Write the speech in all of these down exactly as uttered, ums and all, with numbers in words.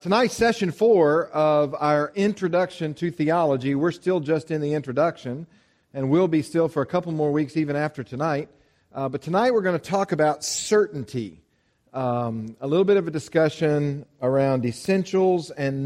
Tonight's session four of our introduction to theology. We're still just in the introduction, and will be still for a couple more weeks even after tonight. Uh, but tonight we're going to talk about certainty. Um, a little bit of a discussion around essentials and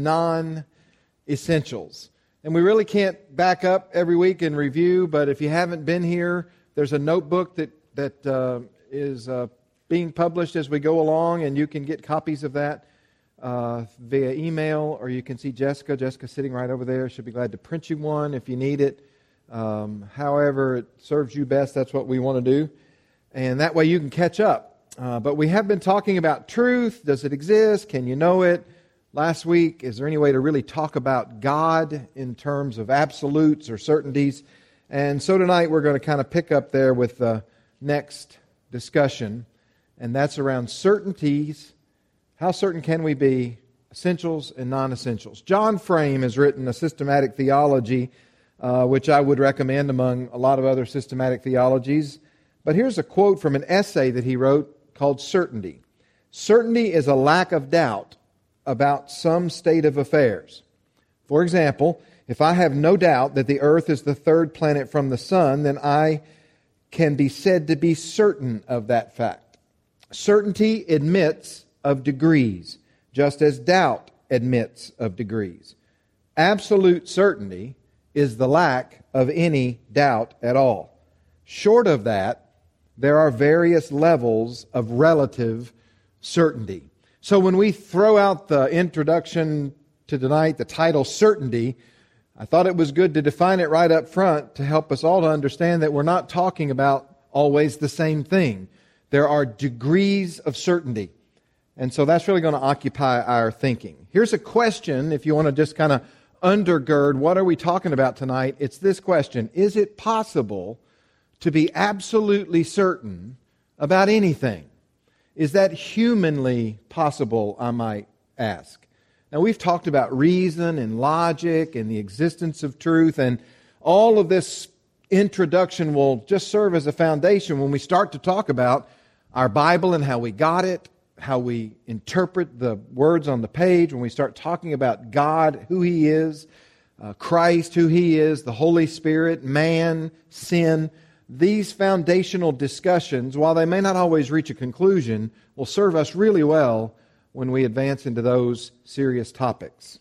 non-essentials. And we really can't back up every week and review, but if you haven't been here, there's a notebook that, that uh, is uh, being published as we go along, and you can get copies of that Uh, via email, or you can see Jessica. Jessica sitting right over there. She'll be glad to print you one if you need it. Um, however it serves you best, that's what we want to do. And that way you can catch up. Uh, but we have been talking about truth. Does it exist? Can you know it? Last week, is there any way to really talk about God in terms of absolutes or certainties? And so tonight we're going to kind of pick up there with the next discussion, and that's around certainties. How certain can we be? Essentials and non-essentials. John Frame has written a systematic theology, uh, which I would recommend among a lot of other systematic theologies. But here's a quote from an essay that he wrote called Certainty. Certainty is a lack of doubt about some state of affairs. For example, if I have no doubt that the earth is the third planet from the sun, then I can be said to be certain of that fact. Certainty admits of degrees, just as doubt admits of degrees. Absolute certainty is the lack of any doubt at all. Short of that, there are various levels of relative certainty. So when we throw out the introduction to tonight, the title Certainty, I thought it was good to define it right up front to help us all to understand that we're not talking about always the same thing. There are degrees of certainty. And so that's really going to occupy our thinking. Here's a question, if you want to just kind of undergird what are we talking about tonight. It's this question: is it possible to be absolutely certain about anything? Is that humanly possible, I might ask? Now, we've talked about reason and logic and the existence of truth, and all of this introduction will just serve as a foundation when we start to talk about our Bible and how we got it, how we interpret the words on the page, when we start talking about God, who He is, uh, Christ, who He is, the Holy Spirit, man, sin. These foundational discussions, while they may not always reach a conclusion, will serve us really well when we advance into those serious topics.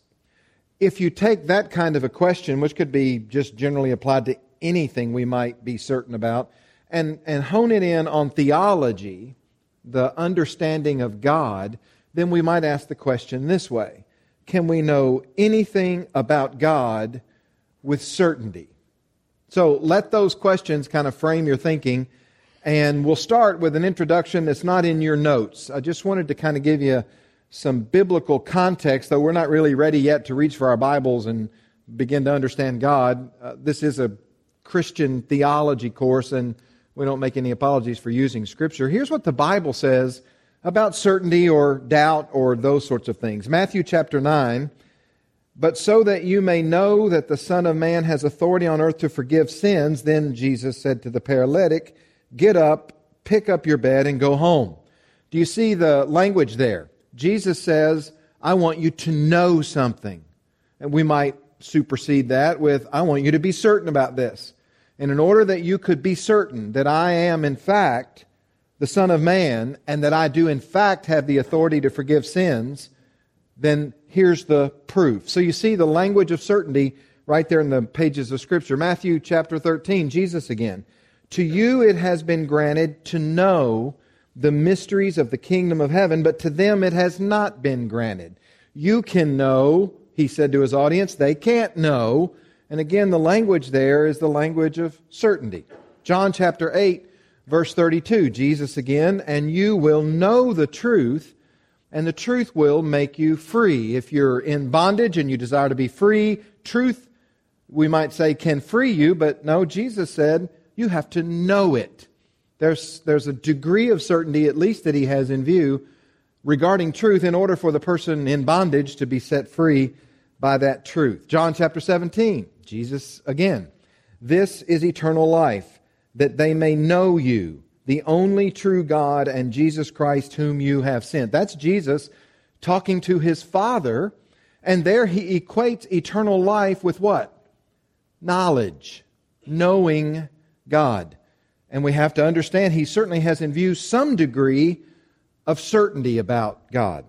If you take that kind of a question, which could be just generally applied to anything we might be certain about, and, and hone it in on theology, the understanding of God, then we might ask the question this way: can we know anything about God with certainty? So let those questions kind of frame your thinking, and we'll start with an introduction that's not in your notes. I just wanted to kind of give you some biblical context, though we're not really ready yet to reach for our Bibles and begin to understand God. Uh, this is a Christian theology course, and we don't make any apologies for using Scripture. Here's what the Bible says about certainty or doubt or those sorts of things. Matthew chapter nine, "But so that you may know that the Son of Man has authority on earth to forgive sins, then Jesus said to the paralytic, 'Get up, pick up your bed, and go home.'" Do you see the language there? Jesus says, I want you to know something. And we might supersede that with, I want you to be certain about this. And in order that you could be certain that I am in fact the Son of Man, and that I do in fact have the authority to forgive sins, then here's the proof. So you see the language of certainty right there in the pages of Scripture. Matthew chapter thirteen, Jesus again. "To you it has been granted to know the mysteries of the kingdom of heaven, but to them it has not been granted." You can know, He said to His audience. They can't know. And again, the language there is the language of certainty. John chapter eight, verse thirty-two, Jesus again, "And you will know the truth, and the truth will make you free." If you're in bondage and you desire to be free, truth, we might say, can free you, but no, Jesus said you have to know it. There's, there's a degree of certainty, at least that He has in view, regarding truth in order for the person in bondage to be set free by that truth. John chapter seventeen, Jesus again, "This is eternal life, that they may know you, the only true God, and Jesus Christ whom you have sent." That's Jesus talking to his Father, and there he equates eternal life with what? Knowledge, knowing God. And we have to understand he certainly has in view some degree of certainty about God.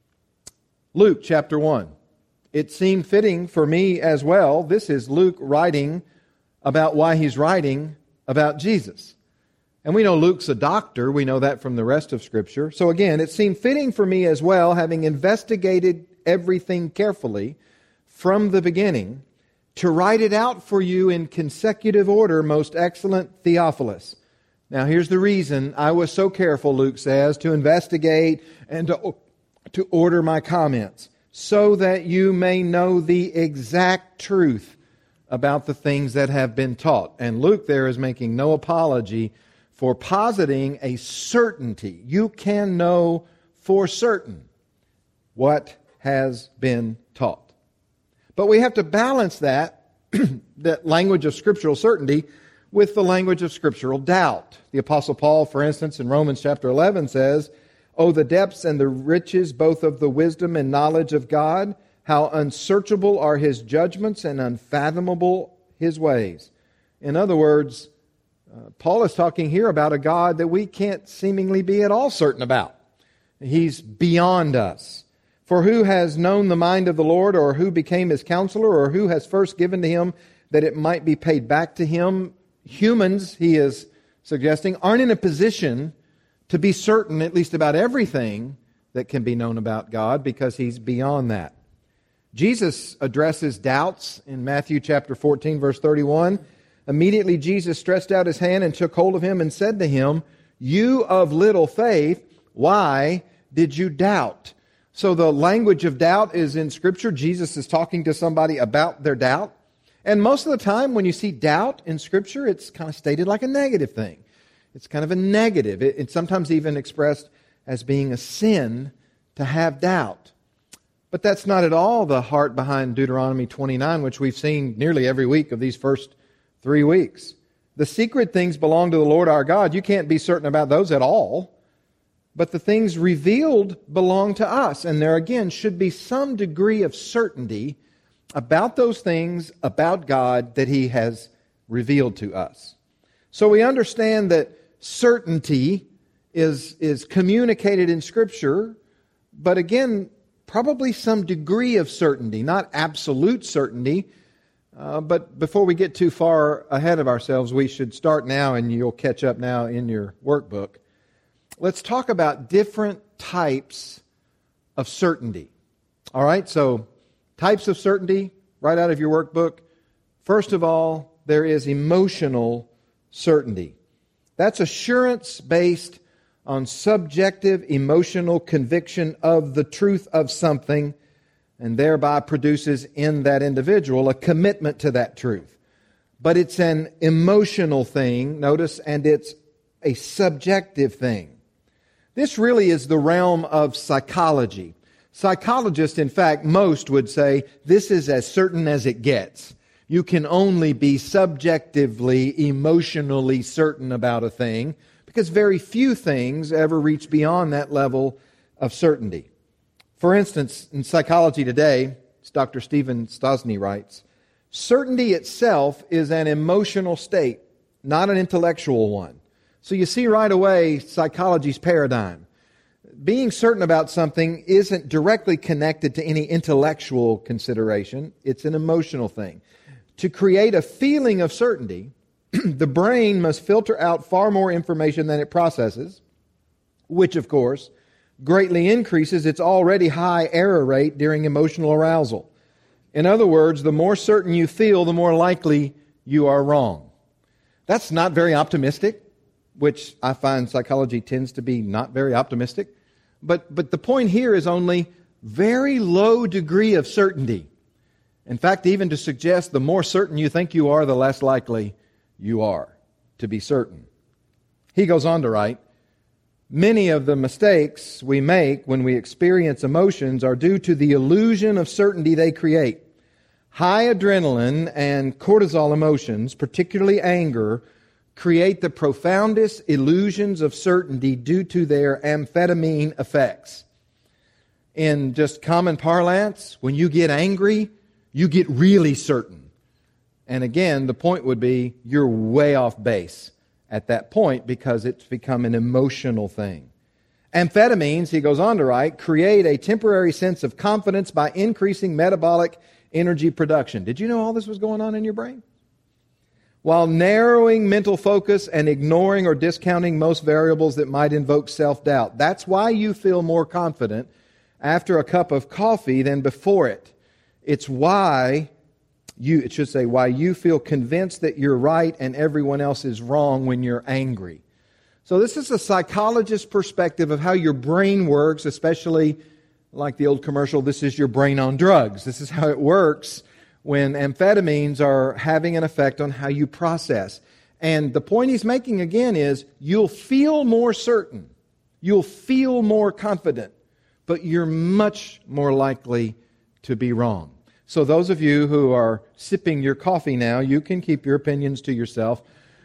Luke chapter one. It seemed fitting for me as well. This is Luke writing about why he's writing about Jesus. And we know Luke's a doctor. We know that from the rest of Scripture. So again, it seemed fitting for me as well, having investigated everything carefully from the beginning, to write it out for you in consecutive order, most excellent Theophilus. Now here's the reason I was so careful, Luke says, to investigate and to, to order my comments, so that you may know the exact truth about the things that have been taught. And Luke there is making no apology for positing a certainty. You can know for certain what has been taught. But we have to balance that, that language of scriptural certainty, with the language of scriptural doubt. The Apostle Paul, for instance, in Romans chapter eleven says, "Oh, the depths and the riches both of the wisdom and knowledge of God, how unsearchable are His judgments and unfathomable His ways." In other words, uh, Paul is talking here about a God that we can't seemingly be at all certain about. He's beyond us. "For who has known the mind of the Lord, or who became His counselor, or who has first given to Him that it might be paid back to Him?" Humans, he is suggesting, aren't in a position to be certain, at least about everything that can be known about God, because He's beyond that. Jesus addresses doubts in Matthew chapter fourteen, verse thirty-one. "Immediately Jesus stretched out His hand and took hold of him and said to him, 'You of little faith, why did you doubt?'" So the language of doubt is in Scripture. Jesus is talking to somebody about their doubt. And most of the time when you see doubt in Scripture, it's kind of stated like a negative thing. It's kind of a negative. It, it's sometimes even expressed as being a sin to have doubt. But that's not at all the heart behind Deuteronomy twenty-nine, which we've seen nearly every week of these first three weeks. The secret things belong to the Lord our God. You can't be certain about those at all. But the things revealed belong to us. And there again should be some degree of certainty about those things about God that He has revealed to us. So we understand that certainty is, is communicated in Scripture, but again, probably some degree of certainty, not absolute certainty. Uh, but before we get too far ahead of ourselves, we should start now, and you'll catch up now in your workbook. Let's talk about different types of certainty. All right, so types of certainty, right out of your workbook. First of all, there is emotional certainty. That's assurance based on subjective emotional conviction of the truth of something, and thereby produces in that individual a commitment to that truth. But it's an emotional thing, notice, and it's a subjective thing. This really is the realm of psychology. Psychologists, in fact, most would say this is as certain as it gets. You can only be subjectively, emotionally certain about a thing, because very few things ever reach beyond that level of certainty. For instance, in Psychology Today, as Doctor Stephen Stosny writes, certainty itself is an emotional state, not an intellectual one. So you see right away psychology's paradigm. Being certain about something isn't directly connected to any intellectual consideration. It's an emotional thing. To create a feeling of certainty, the brain must filter out far more information than it processes, which, of course, greatly increases its already high error rate during emotional arousal. In other words, the more certain you feel, the more likely you are wrong. That's not very optimistic, which I find psychology tends to be not very optimistic. But, but the point here is only very low degree of certainty. In fact, even to suggest the more certain you think you are, the less likely you are to be certain. He goes on to write, many of the mistakes we make when we experience emotions are due to the illusion of certainty they create. High adrenaline and cortisol emotions, particularly anger, create the profoundest illusions of certainty due to their amphetamine effects. In just common parlance, when you get angry, you get really certain. And again, the point would be you're way off base at that point because it's become an emotional thing. Amphetamines, he goes on to write, create a temporary sense of confidence by increasing metabolic energy production. Did you know all this was going on in your brain? While narrowing mental focus and ignoring or discounting most variables that might invoke self-doubt. That's why you feel more confident after a cup of coffee than before it. It's why you, it should say, why you feel convinced that you're right and everyone else is wrong when you're angry. So this is a psychologist's perspective of how your brain works, especially like the old commercial, this is your brain on drugs. This is how it works when amphetamines are having an effect on how you process. And the point he's making again is you'll feel more certain, you'll feel more confident, but you're much more likely to be wrong. So those of you who are sipping your coffee now, you can keep your opinions to yourself,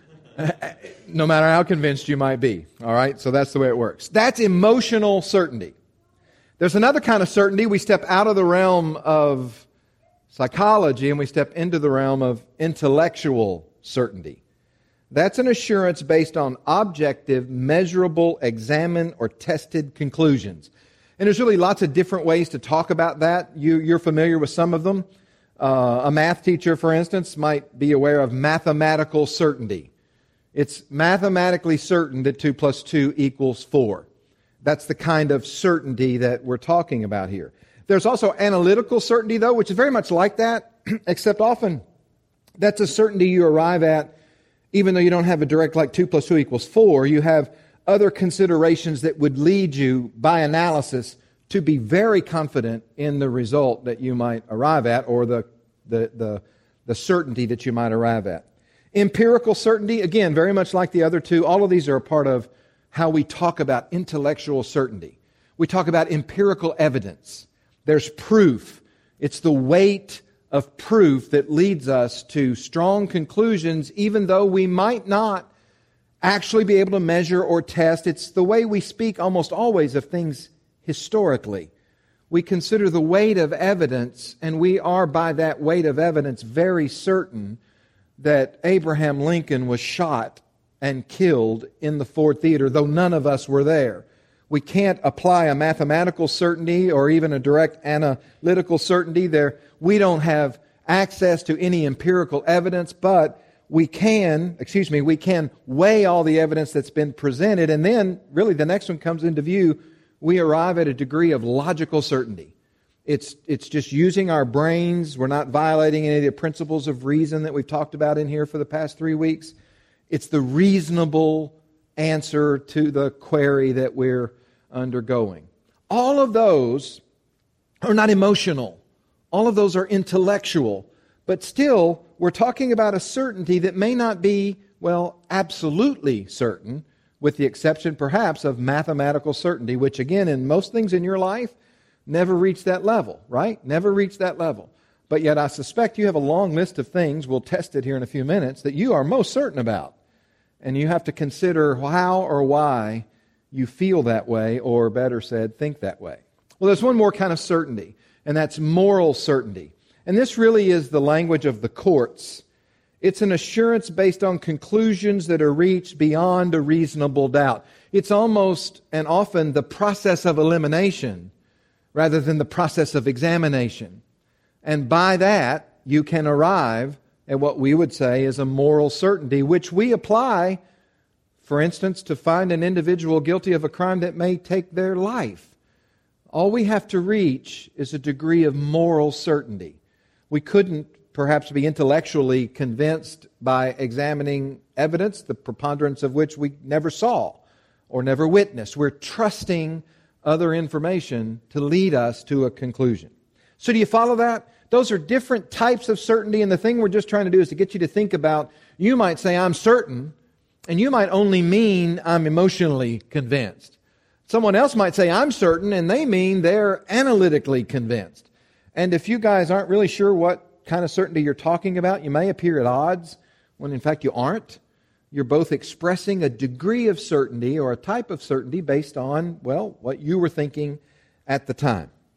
no matter how convinced you might be. All right? So that's the way it works. That's emotional certainty. There's another kind of certainty. We step out of the realm of psychology and we step into the realm of intellectual certainty. That's an assurance based on objective, measurable, examined, or tested conclusions. And there's really lots of different ways to talk about that. You, you're familiar with some of them. Uh, a math teacher, for instance, might be aware of mathematical certainty. It's mathematically certain that two plus two equals four. That's the kind of certainty that we're talking about here. There's also analytical certainty, though, which is very much like that, except often that's a certainty you arrive at even though you don't have a direct like two plus two equals four. You have other considerations that would lead you, by analysis, to be very confident in the result that you might arrive at or the, the, the, the certainty that you might arrive at. Empirical certainty, again, very much like the other two, all of these are a part of how we talk about intellectual certainty. We talk about empirical evidence. There's proof. It's the weight of proof that leads us to strong conclusions, even though we might not actually be able to measure or test. It's the way we speak almost always of things historically. We consider the weight of evidence, and we are by that weight of evidence very certain that Abraham Lincoln was shot and killed in the Ford Theater, though none of us were there. We can't apply a mathematical certainty or even a direct analytical certainty there. We don't have access to any empirical evidence, but we can, excuse me, we can weigh all the evidence that's been presented, and then really the next one comes into view. We arrive at a degree of logical certainty. It's, it's just using our brains. We're not violating any of the principles of reason that we've talked about in here for the past three weeks. It's the reasonable answer to the query that we're undergoing. All of those are not emotional. All of those are intellectual. But still, we're talking about a certainty that may not be, well, absolutely certain, with the exception perhaps of mathematical certainty, which again, in most things in your life, never reach that level, right? Never reach that level. But yet I suspect you have a long list of things, we'll test it here in a few minutes, that you are most certain about. And you have to consider how or why you feel that way, or better said, think that way. Well, there's one more kind of certainty, and that's moral certainty. And this really is the language of the courts. It's an assurance based on conclusions that are reached beyond a reasonable doubt. It's almost and often the process of elimination rather than the process of examination. And by that, you can arrive at what we would say is a moral certainty, which we apply, for instance, to find an individual guilty of a crime that may take their life. All we have to reach is a degree of moral certainty. We couldn't perhaps be intellectually convinced by examining evidence, the preponderance of which we never saw or never witnessed. We're trusting other information to lead us to a conclusion. So do you follow that? Those are different types of certainty, and the thing we're just trying to do is to get you to think about, you might say, I'm certain, and you might only mean I'm emotionally convinced. Someone else might say, I'm certain, and they mean they're analytically convinced. And if you guys aren't really sure what kind of certainty you're talking about, you may appear at odds when in fact you aren't. You're both expressing a degree of certainty or a type of certainty based on, well, what you were thinking at the time.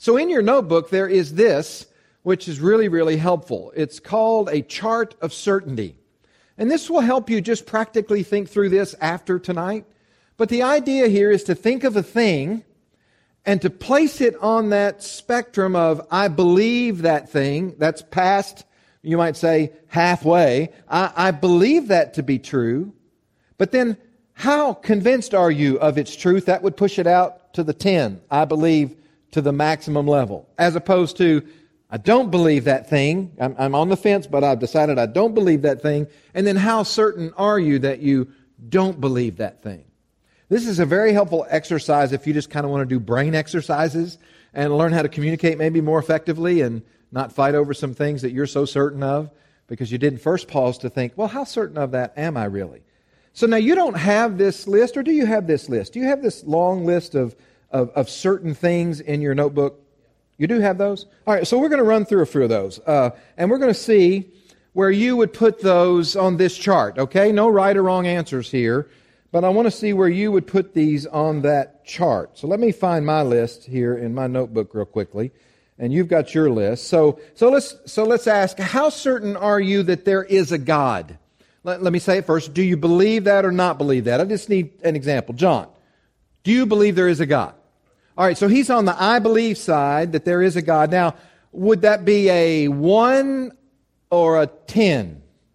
So in your notebook, there is this, which is really, really helpful. It's called a chart of certainty. And this will help you just practically think through this after tonight. But the idea here is to think of a thing and to place it on that spectrum of, I believe that thing. That's past, you might say, halfway. I, I believe that to be true. But then, how convinced are you of its truth? That would push it out to the ten. I believe to the maximum level. As opposed to, I don't believe that thing. I'm, I'm on the fence, but I've decided I don't believe that thing. And then how certain are you that you don't believe that thing? This is a very helpful exercise if you just kind of want to do brain exercises and learn how to communicate maybe more effectively and not fight over some things that you're so certain of because you didn't first pause to think, well, how certain of that am I really? So now you don't have this list, or do you have this list? Do you have this long list of, of, of certain things in your notebook? You do have those? All right, so we're going to run through a few of those. Uh, and we're going to see where you would put those on this chart, okay? No right or wrong answers here. But I want to see where you would put these on that chart. So let me find my list here in my notebook real quickly. And you've got your list. So, so, let's, so let's ask, how certain are you that there is a God? Let, let me say it first. Do you believe that or not believe that? I just need an example. John, do you believe there is a God? All right, so he's on the I believe side that there is a God. Now, would that be a one or a ten?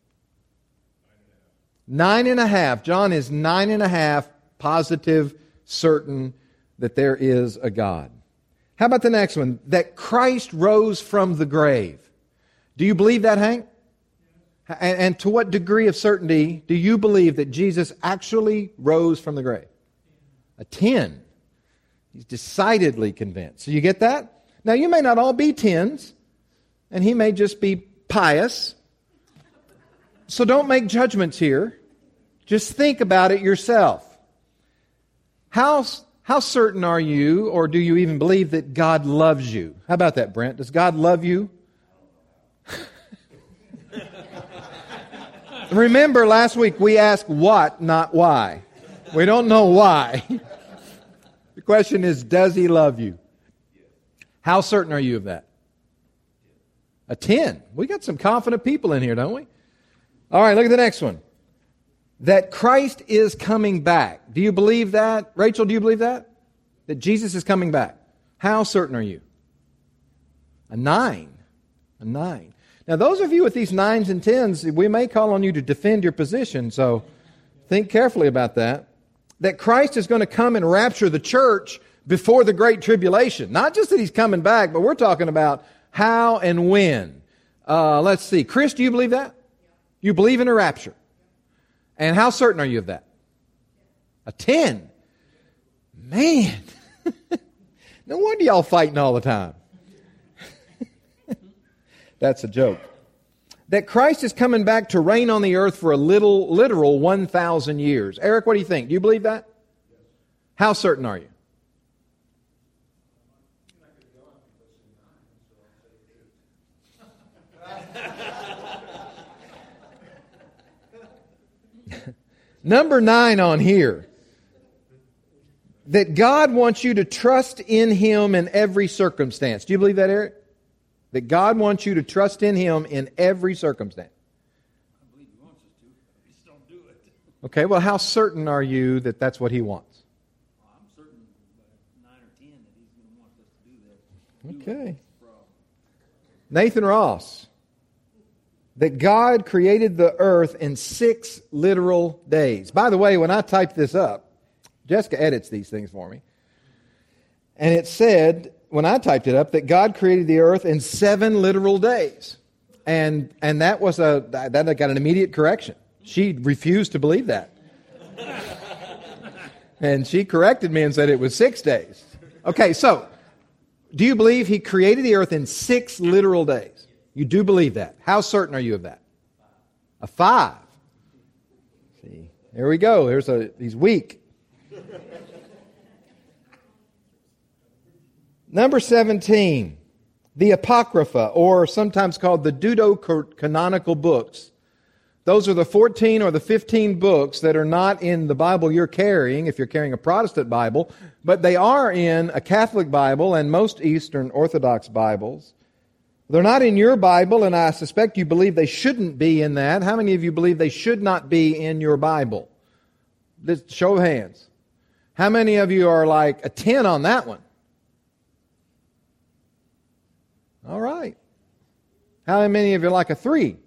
Nine and a half. John is nine and a half positive, certain that there is a God. How about the next one? That Christ rose from the grave. Do you believe that, Hank? And, and to what degree of certainty do you believe that Jesus actually rose from the grave? A ten. He's decidedly convinced. So you get that? Now, you may not all be tens, and he may just be pious. So don't make judgments here. Just think about it yourself. How, how certain are you, or do you even believe that God loves you? How about that, Brent? Does God love you? Remember, last week we asked what, not why. We don't know why. The question is, does He love you? How certain are you of that? A ten. We got some confident people in here, don't we? All right, look at the next one. That Christ is coming back. Do you believe that? Rachel, do you believe that? That Jesus is coming back. How certain are you? A nine. A nine. Now, those of you with these nines and tens, we may call on you to defend your position, so think carefully about that. That Christ is going to come and rapture the church before the Great Tribulation. Not just that He's coming back, but we're talking about how and when. Uh, let's see. Chris, do you believe that? You believe in a rapture. And how certain are you of that? A ten. Man. No wonder y'all fighting all the time. That's a joke. That Christ is coming back to reign on the earth for a little, literal one thousand years. Eric, what do you think? Do you believe that? How certain are you? Number nine on here. That God wants you to trust in Him in every circumstance. Do you believe that, Eric? That God wants you to trust in Him in every circumstance. I believe He wants us to, but we just don't do it. Okay, well, how certain are you that that's what He wants? Well, I'm certain by nine or ten that He's going to want us to do that. Okay. Nathan Ross. That God created the earth in six literal days. By the way, when I typed this up, Jessica edits these things for me. And it said, when I typed it up, that God created the earth in seven literal days. And and that was a that got an immediate correction. She refused to believe that. And she corrected me and said it was six days. Okay, so do you believe He created the earth in six literal days? You do believe that. How certain are you of that? A five. See, there we go. There's a he's weak. Number seventeen, the Apocrypha, or sometimes called the Deuterocanonical books, Those are the fourteen or the fifteen books that are not in the Bible you're carrying, if you're carrying a Protestant Bible, but they are in a Catholic Bible and most Eastern Orthodox Bibles. They're not in your Bible, and I suspect you believe they shouldn't be in that. How many of you believe they should not be in your Bible? Just show of hands. How many of you are like a ten on that one? All right. How many of you are like a three?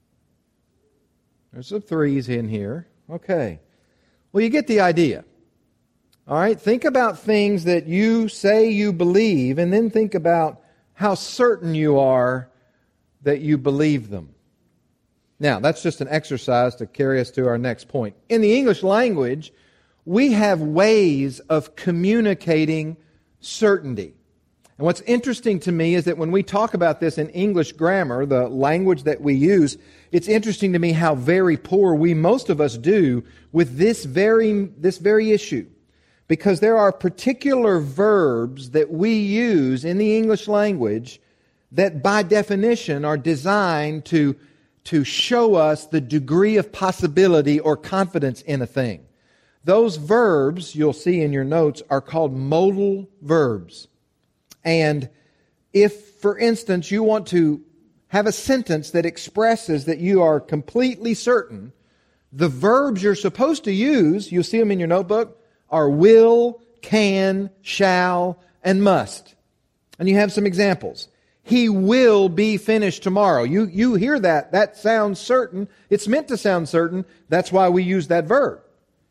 There's some threes in here. Okay. Well, you get the idea. All right? Think about things that you say you believe, and then think about how certain you are that you believe them. Now, that's just an exercise to carry us to our next point. In the English language, we have ways of communicating certainty. And what's interesting to me is that when we talk about this in English grammar, the language that we use, it's interesting to me how very poor we, most of us, do with this very, this very issue. Because there are particular verbs that we use in the English language that by definition are designed to, to show us the degree of possibility or confidence in a thing. Those verbs, you'll see in your notes, are called modal verbs. And if, for instance, you want to have a sentence that expresses that you are completely certain, the verbs you're supposed to use, you'll see them in your notebook, are will, can, shall, and must. And you have some examples. He will be finished tomorrow. You, you hear that. That sounds certain. It's meant to sound certain. That's why we use that verb.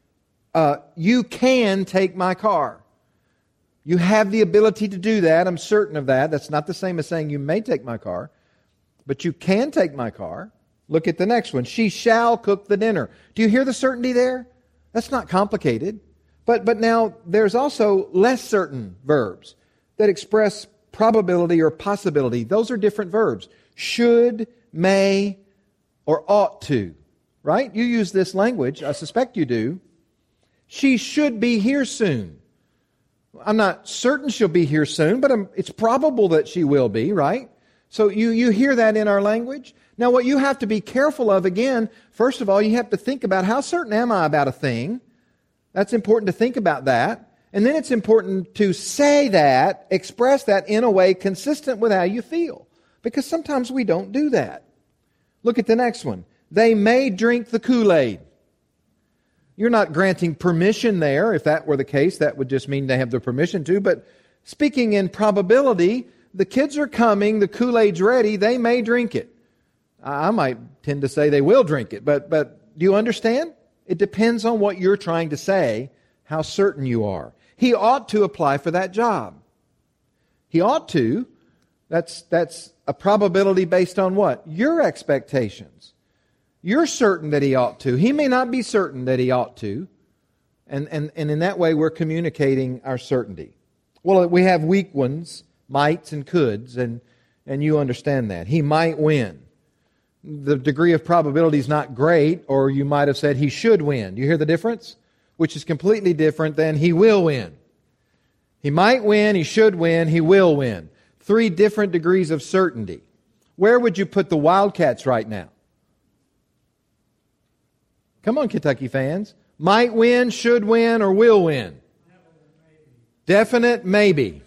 Uh, you can take my car. You have the ability to do that. I'm certain of that. That's not the same as saying you may take my car, but you can take my car. Look at the next one. She shall cook the dinner. Do you hear the certainty there? That's not complicated. But, but now there's also less certain verbs that express probability or possibility. Those are different verbs. Should, may, or ought to. Right? You use this language. I suspect you do. She should be here soon. I'm not certain she'll be here soon, but I'm, it's probable that she will be, right? So you, you hear that in our language. Now what you have to be careful of, again, first of all, you have to think about how certain am I about a thing. That's important to think about that. And then it's important to say that, express that in a way consistent with how you feel. Because sometimes we don't do that. Look at the next one. They may drink the Kool-Aid. You're not granting permission there. If that were the case, that would just mean they have the permission to. But speaking in probability, the kids are coming, the Kool-Aid's ready, they may drink it. I might tend to say they will drink it, but, but do you understand? It depends on what you're trying to say, how certain you are. He ought to apply for that job. He ought to. That's, that's a probability based on what? Your expectations. You're certain that he ought to. He may not be certain that he ought to. And, and, and in that way, we're communicating our certainty. Well, we have weak ones, mights and coulds, and, and you understand that. He might win. The degree of probability is not great, or you might have said he should win. Do you hear the difference? Which is completely different than he will win. He might win, he should win, he will win. Three different degrees of certainty. Where would you put the Wildcats right now? Come on, Kentucky fans. Might win, should win, or will win? Definite maybe.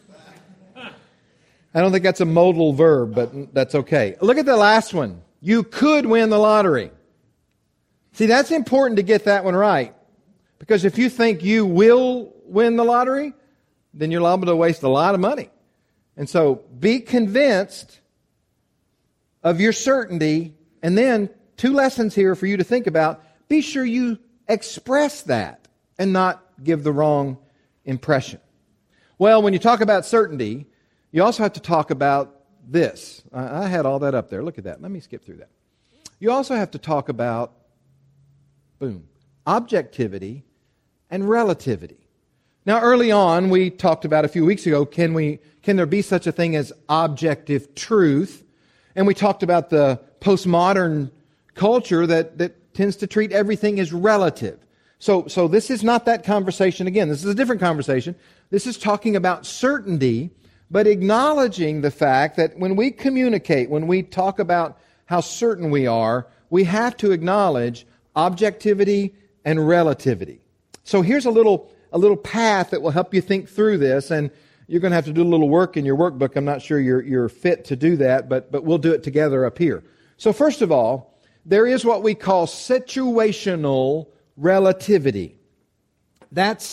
I don't think that's a modal verb, but that's okay. Look at the last one. You could win the lottery. See, that's important to get that one right. Because if you think you will win the lottery, then you're liable to waste a lot of money. And so be convinced of your certainty. And then two lessons here for you to think about. Be sure you express that and not give the wrong impression. Well, when you talk about certainty, you also have to talk about this. I had all that up there. Look at that. Let me skip through that. You also have to talk about, boom, objectivity and relativity. Now, early on, we talked about a few weeks ago, can we, can there be such a thing as objective truth? And we talked about the postmodern culture that, that tends to treat everything as relative. So, so this is not that conversation again. This is a different conversation. This is talking about certainty, but acknowledging the fact that when we communicate, when we talk about how certain we are, we have to acknowledge objectivity and relativity. So here's a little a little path that will help you think through this, and you're going to have to do a little work in your workbook. I'm not sure you're you're fit to do that, but but we'll do it together up here. So first of all, there is what we call situational relativity. That's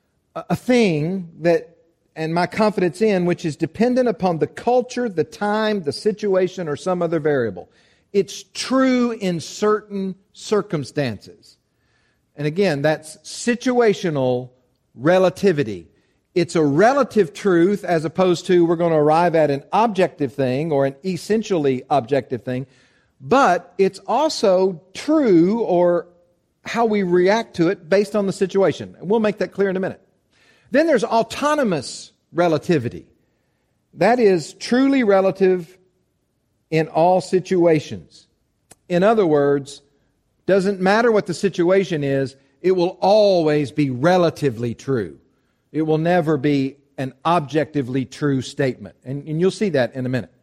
a thing that, and my confidence in, which is dependent upon the culture, the time, the situation, or some other variable. It's true in certain circumstances. And again, that's situational relativity. It's a relative truth as opposed to we're going to arrive at an objective thing or an essentially objective thing. But it's also true, or how we react to it based on the situation. And we'll make that clear in a minute. Then there's autonomous relativity. That is truly relative in all situations. In other words, doesn't matter what the situation is, it will always be relatively true. It will never be an objectively true statement. And, and you'll see that in a minute.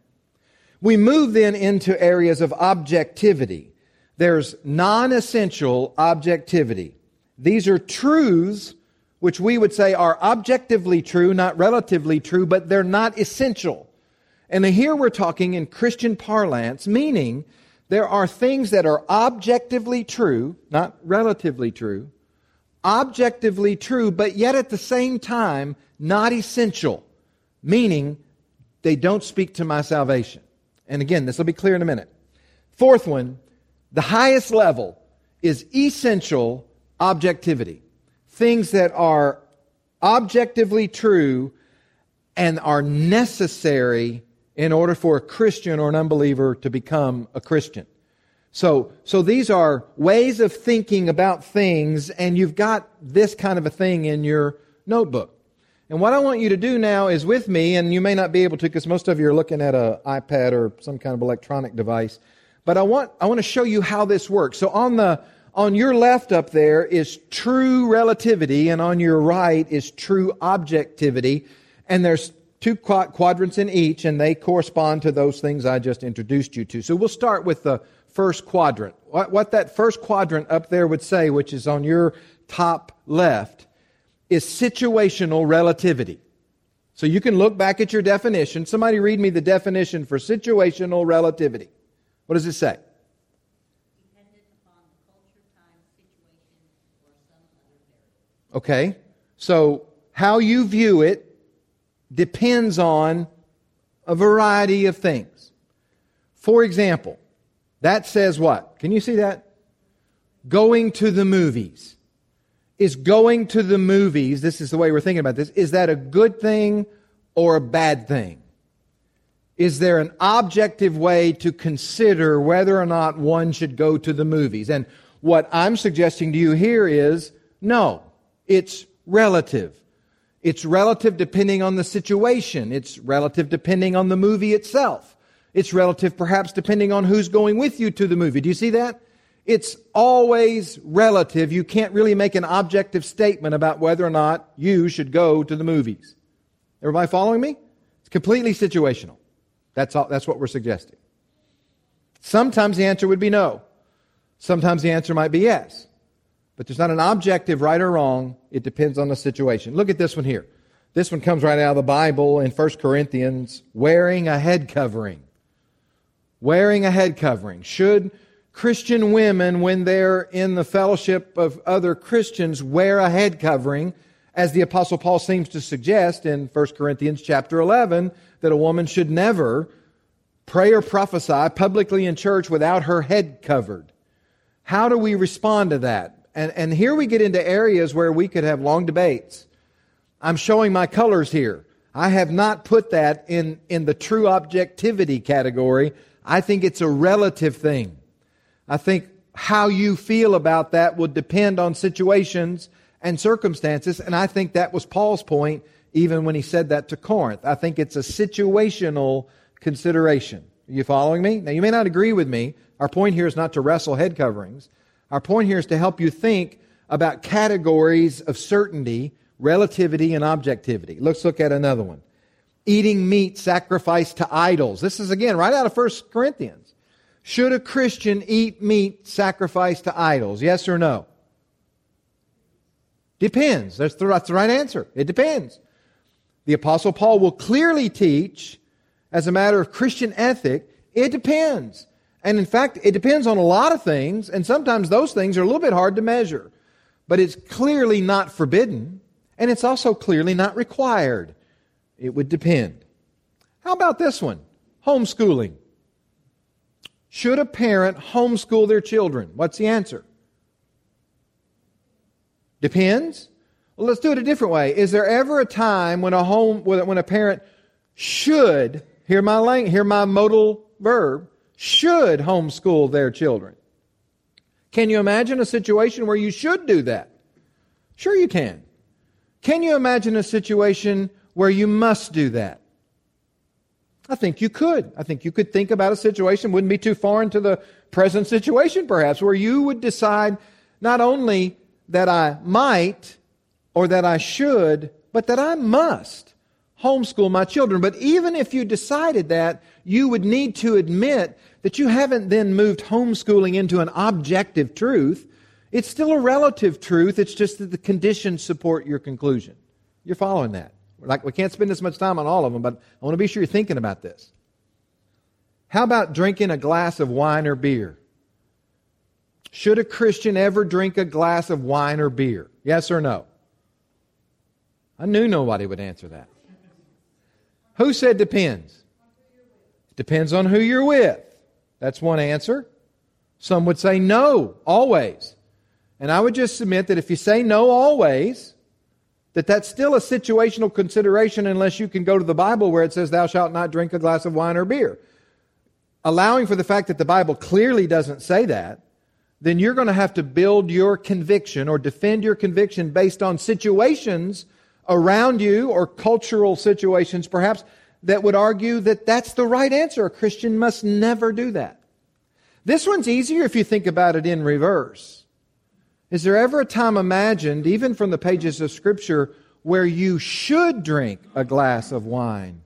We move then into areas of objectivity. There's non-essential objectivity. These are truths which we would say are objectively true, not relatively true, but they're not essential. And here we're talking in Christian parlance, meaning there are things that are objectively true, not relatively true, objectively true, but yet at the same time not essential, meaning they don't speak to my salvation. And again, this will be clear in a minute. Fourth one, the highest level is essential objectivity. Things that are objectively true and are necessary in order for a Christian or an unbeliever to become a Christian. So, so these are ways of thinking about things, and you've got this kind of a thing in your notebook. And what I want you to do now is with me, and you may not be able to because most of you are looking at an iPad or some kind of electronic device, but I want I want to show you how this works. So on the on your left up there is true relativity, and on your right is true objectivity, and there's two quadrants in each, and they correspond to those things I just introduced you to. So we'll start with the first quadrant. What, what that first quadrant up there would say, which is on your top left, is situational relativity. So you can look back at your definition. Somebody read me the definition for situational relativity. What does it say? Dependent upon the culture, time, situation, or some other variable. Okay. So how you view it depends on a variety of things. For example, that says what? Can you see that? Going to the movies. Is going to the movies, this is the way we're thinking about this, is that a good thing or a bad thing? Is there an objective way to consider whether or not one should go to the movies? And what I'm suggesting to you here is, no, it's relative. It's relative depending on the situation. It's relative depending on the movie itself. It's relative perhaps depending on who's going with you to the movie. Do you see that? It's always relative. You can't really make an objective statement about whether or not you should go to the movies. Everybody following me? It's completely situational. That's all, that's what we're suggesting. Sometimes the answer would be no. Sometimes the answer might be yes. But there's not an objective right or wrong. It depends on the situation. Look at this one here. This one comes right out of the Bible in First Corinthians. Wearing a head covering. Wearing a head covering. Should Christian women, when they're in the fellowship of other Christians, wear a head covering, as the Apostle Paul seems to suggest in First Corinthians chapter eleven, that a woman should never pray or prophesy publicly in church without her head covered. How do we respond to that? And, and here we get into areas where we could have long debates. I'm showing my colors here. I have not put that in, in the true objectivity category. I think it's a relative thing. I think how you feel about that would depend on situations and circumstances, and I think that was Paul's point even when he said that to Corinth. I think it's a situational consideration. Are you following me? Now, you may not agree with me. Our point here is not to wrestle head coverings. Our point here is to help you think about categories of certainty, relativity, and objectivity. Let's look at another one. Eating meat sacrificed to idols. This is, again, right out of First Corinthians. Should a Christian eat meat sacrificed to idols? Yes or no? Depends. That's the, that's the right answer. It depends. The Apostle Paul will clearly teach, as a matter of Christian ethic, it depends. And in fact, it depends on a lot of things, and sometimes those things are a little bit hard to measure. But it's clearly not forbidden, and it's also clearly not required. It would depend. How about this one? Homeschooling. Should a parent homeschool their children? What's the answer? Depends. Well, let's do it a different way. Is there ever a time when a home when a parent should, hear my lang- hear my modal verb, should homeschool their children? Can you imagine a situation where you should do that? Sure you can. Can you imagine a situation where you must do that? I think you could. I think you could think about a situation, wouldn't be too foreign to the present situation perhaps, where you would decide not only that I might or that I should, but that I must homeschool my children. But even if you decided that, you would need to admit that you haven't then moved homeschooling into an objective truth. It's still a relative truth. It's just that the conditions support your conclusion. You're following that. Like, we can't spend this much time on all of them, but I want to be sure you're thinking about this. How about drinking a glass of wine or beer? Should a Christian ever drink a glass of wine or beer? Yes or no? I knew nobody would answer that. Who said depends? Depends on who you're with. That's one answer. Some would say no, always. And I would just submit that if you say no always, that that's still a situational consideration unless you can go to the Bible where it says thou shalt not drink a glass of wine or beer. Allowing for the fact that the Bible clearly doesn't say that, then you're going to have to build your conviction or defend your conviction based on situations around you or cultural situations perhaps that would argue that that's the right answer. A Christian must never do that. This one's easier if you think about it in reverse. Is there ever a time imagined, even from the pages of Scripture, where you should drink a glass of wine?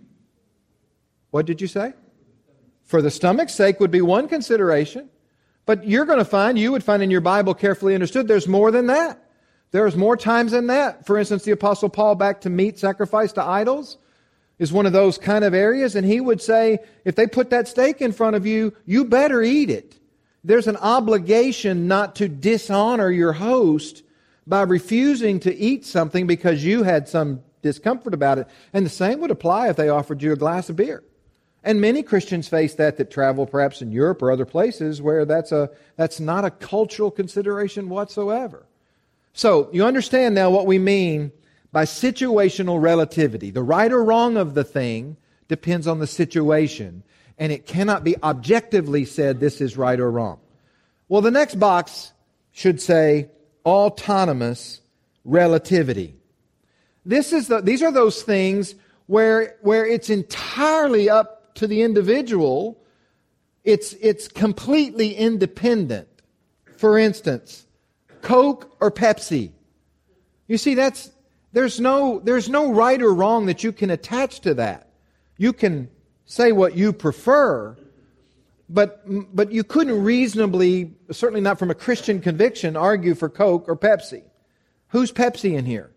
What did you say? For the stomach's sake would be one consideration. But you're going to find, you would find in your Bible carefully understood, there's more than that. There's more times than that. For instance, the Apostle Paul, back to meat sacrificed to idols, is one of those kind of areas. And he would say, if they put that steak in front of you, you better eat it. There's an obligation not to dishonor your host by refusing to eat something because you had some discomfort about it. And the same would apply if they offered you a glass of beer. And many Christians face that that travel perhaps in Europe or other places where that's a that's not a cultural consideration whatsoever. So you understand now what we mean by situational relativity. The right or wrong of the thing depends on the situation, and it cannot be objectively said this is right or wrong. Well, the next box should say autonomous relativity. This is the, these are those things where, where it's entirely up to the individual. It's, it's completely independent. For instance, Coke or Pepsi. You see, that's there's no there's no right or wrong that you can attach to that. You can say what you prefer, but but you couldn't reasonably, certainly not from a Christian conviction, argue for Coke or Pepsi. Who's Pepsi in here?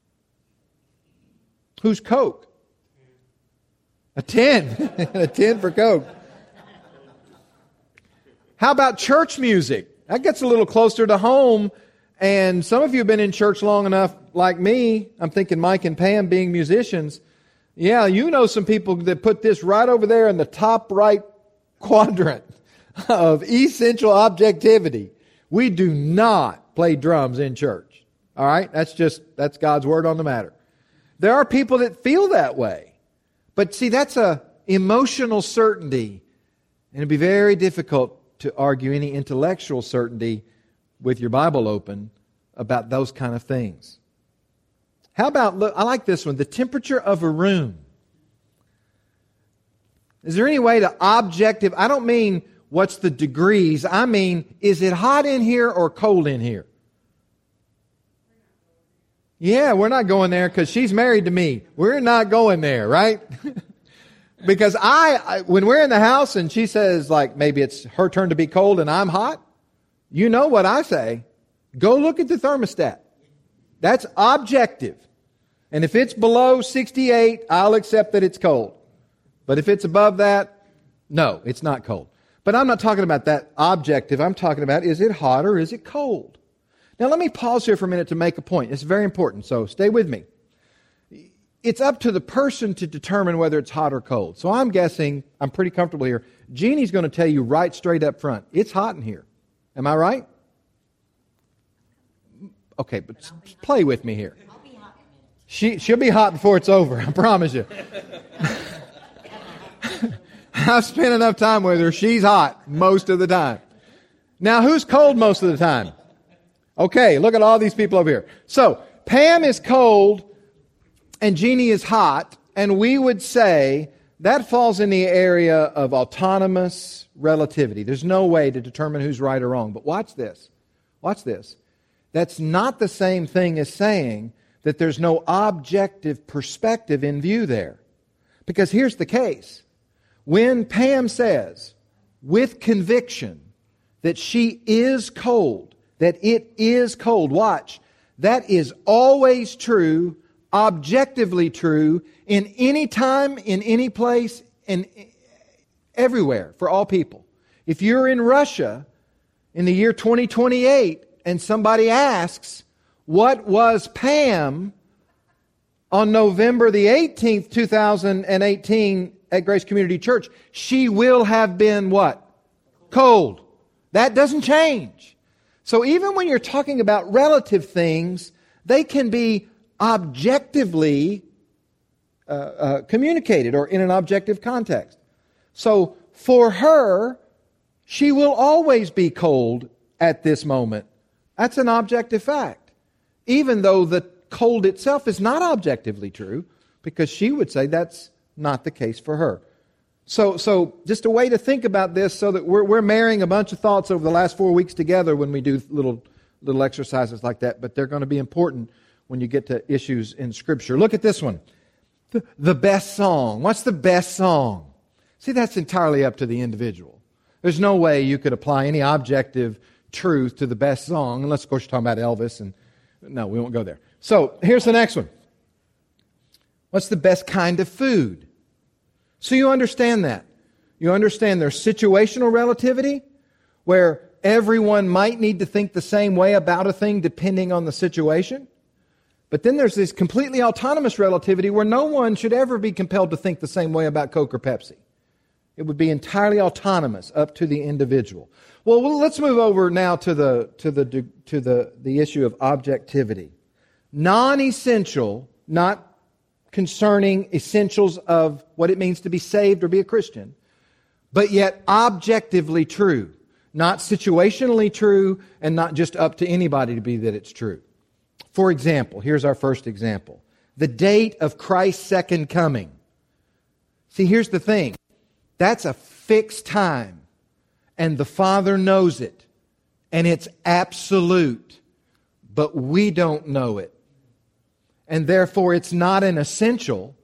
Who's Coke? A ten. A ten for Coke. How about church music? That gets a little closer to home. And some of you have been in church long enough, like me. I'm thinking Mike and Pam being musicians. Yeah, you know some people that put this right over there in the top right quadrant of essential objectivity. We do not play drums in church. All right? That's just, that's God's word on the matter. There are people that feel that way. But see, that's a emotional certainty. And it'd be very difficult to argue any intellectual certainty with your Bible open about those kind of things. How about, look, I like this one, the temperature of a room. Is there any way to objective, I don't mean what's the degrees, I mean, is it hot in here or cold in here? Yeah, we're not going there because she's married to me. We're not going there, right? Because I, I, when we're in the house and she says, like, maybe it's her turn to be cold and I'm hot, you know what I say. Go look at the thermostat. That's objective. And if it's below sixty-eight, I'll accept that it's cold. But if it's above that, no, it's not cold. But I'm not talking about that objective. I'm talking about, is it hot or is it cold? Now, let me pause here for a minute to make a point. It's very important, so stay with me. It's up to the person to determine whether it's hot or cold. So I'm guessing, I'm pretty comfortable here, Jeannie's going to tell you right straight up front, it's hot in here. Am I right? Okay, but play with me here. I'll be hot in a minute. She, she'll be hot before it's over, I promise you. I've spent enough time with her. She's hot most of the time. Now, who's cold most of the time? Okay, look at all these people over here. So, Pam is cold and Jeannie is hot, and we would say that falls in the area of autonomous relativity. There's no way to determine who's right or wrong. But watch this. Watch this. That's not the same thing as saying that there's no objective perspective in view there. Because here's the case. When Pam says, with conviction, that she is cold, that it is cold, watch, that is always true, objectively true, in any time, in any place, and everywhere, for all people. If you're in Russia in the year twenty twenty-eight and somebody asks, what was Pam on November the eighteenth, two thousand eighteen at Grace Community Church, she will have been what? Cold. That doesn't change. So even when you're talking about relative things, they can be objectively uh, uh, communicated or in an objective context. So for her, she will always be cold at this moment. That's an objective fact. Even though the cold itself is not objectively true, because she would say that's not the case for her. So, so just a way to think about this so that we're, we're marrying a bunch of thoughts over the last four weeks together when we do little, little exercises like that, but they're going to be important when you get to issues in Scripture. Look at this one. The, the best song. What's the best song? See, that's entirely up to the individual. There's no way you could apply any objective truth to the best song, unless, of course, you're talking about Elvis, and no, we won't go there. So, here's the next one. What's the best kind of food? So you understand that. You understand there's situational relativity, where everyone might need to think the same way about a thing depending on the situation. But then there's this completely autonomous relativity where no one should ever be compelled to think the same way about Coke or Pepsi. It would be entirely autonomous, up to the individual. Well, well let's move over now to the to the to the the issue of objectivity. Non-essential, not concerning essentials of what it means to be saved or be a Christian, but yet objectively true, not situationally true, and not just up to anybody to be that it's true. For example, here's our first example. The date of Christ's second coming. See, here's the thing. That's a fixed time, and the Father knows it, and it's absolute, but we don't know it. And therefore, it's not an essential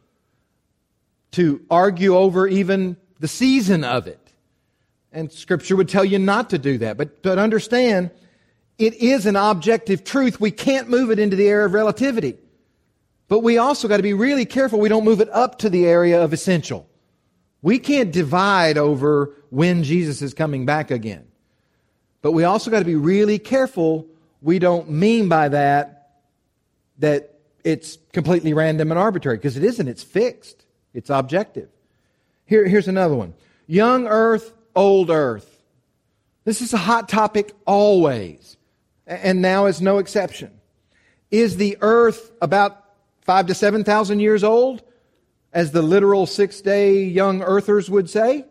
to argue over even the season of it. And Scripture would tell you not to do that. But, but understand, it is an objective truth. We can't move it into the area of relativity. But we also got to be really careful we don't move it up to the area of essential. We can't divide over when Jesus is coming back again. But we also got to be really careful we don't mean by that that it's completely random and arbitrary, because it isn't. It's fixed. It's objective. Here, here's another one. Young earth, old earth. This is a hot topic always, and now is no exception. Is the earth about five to seven thousand years old, as the literal six-day young earthers would say?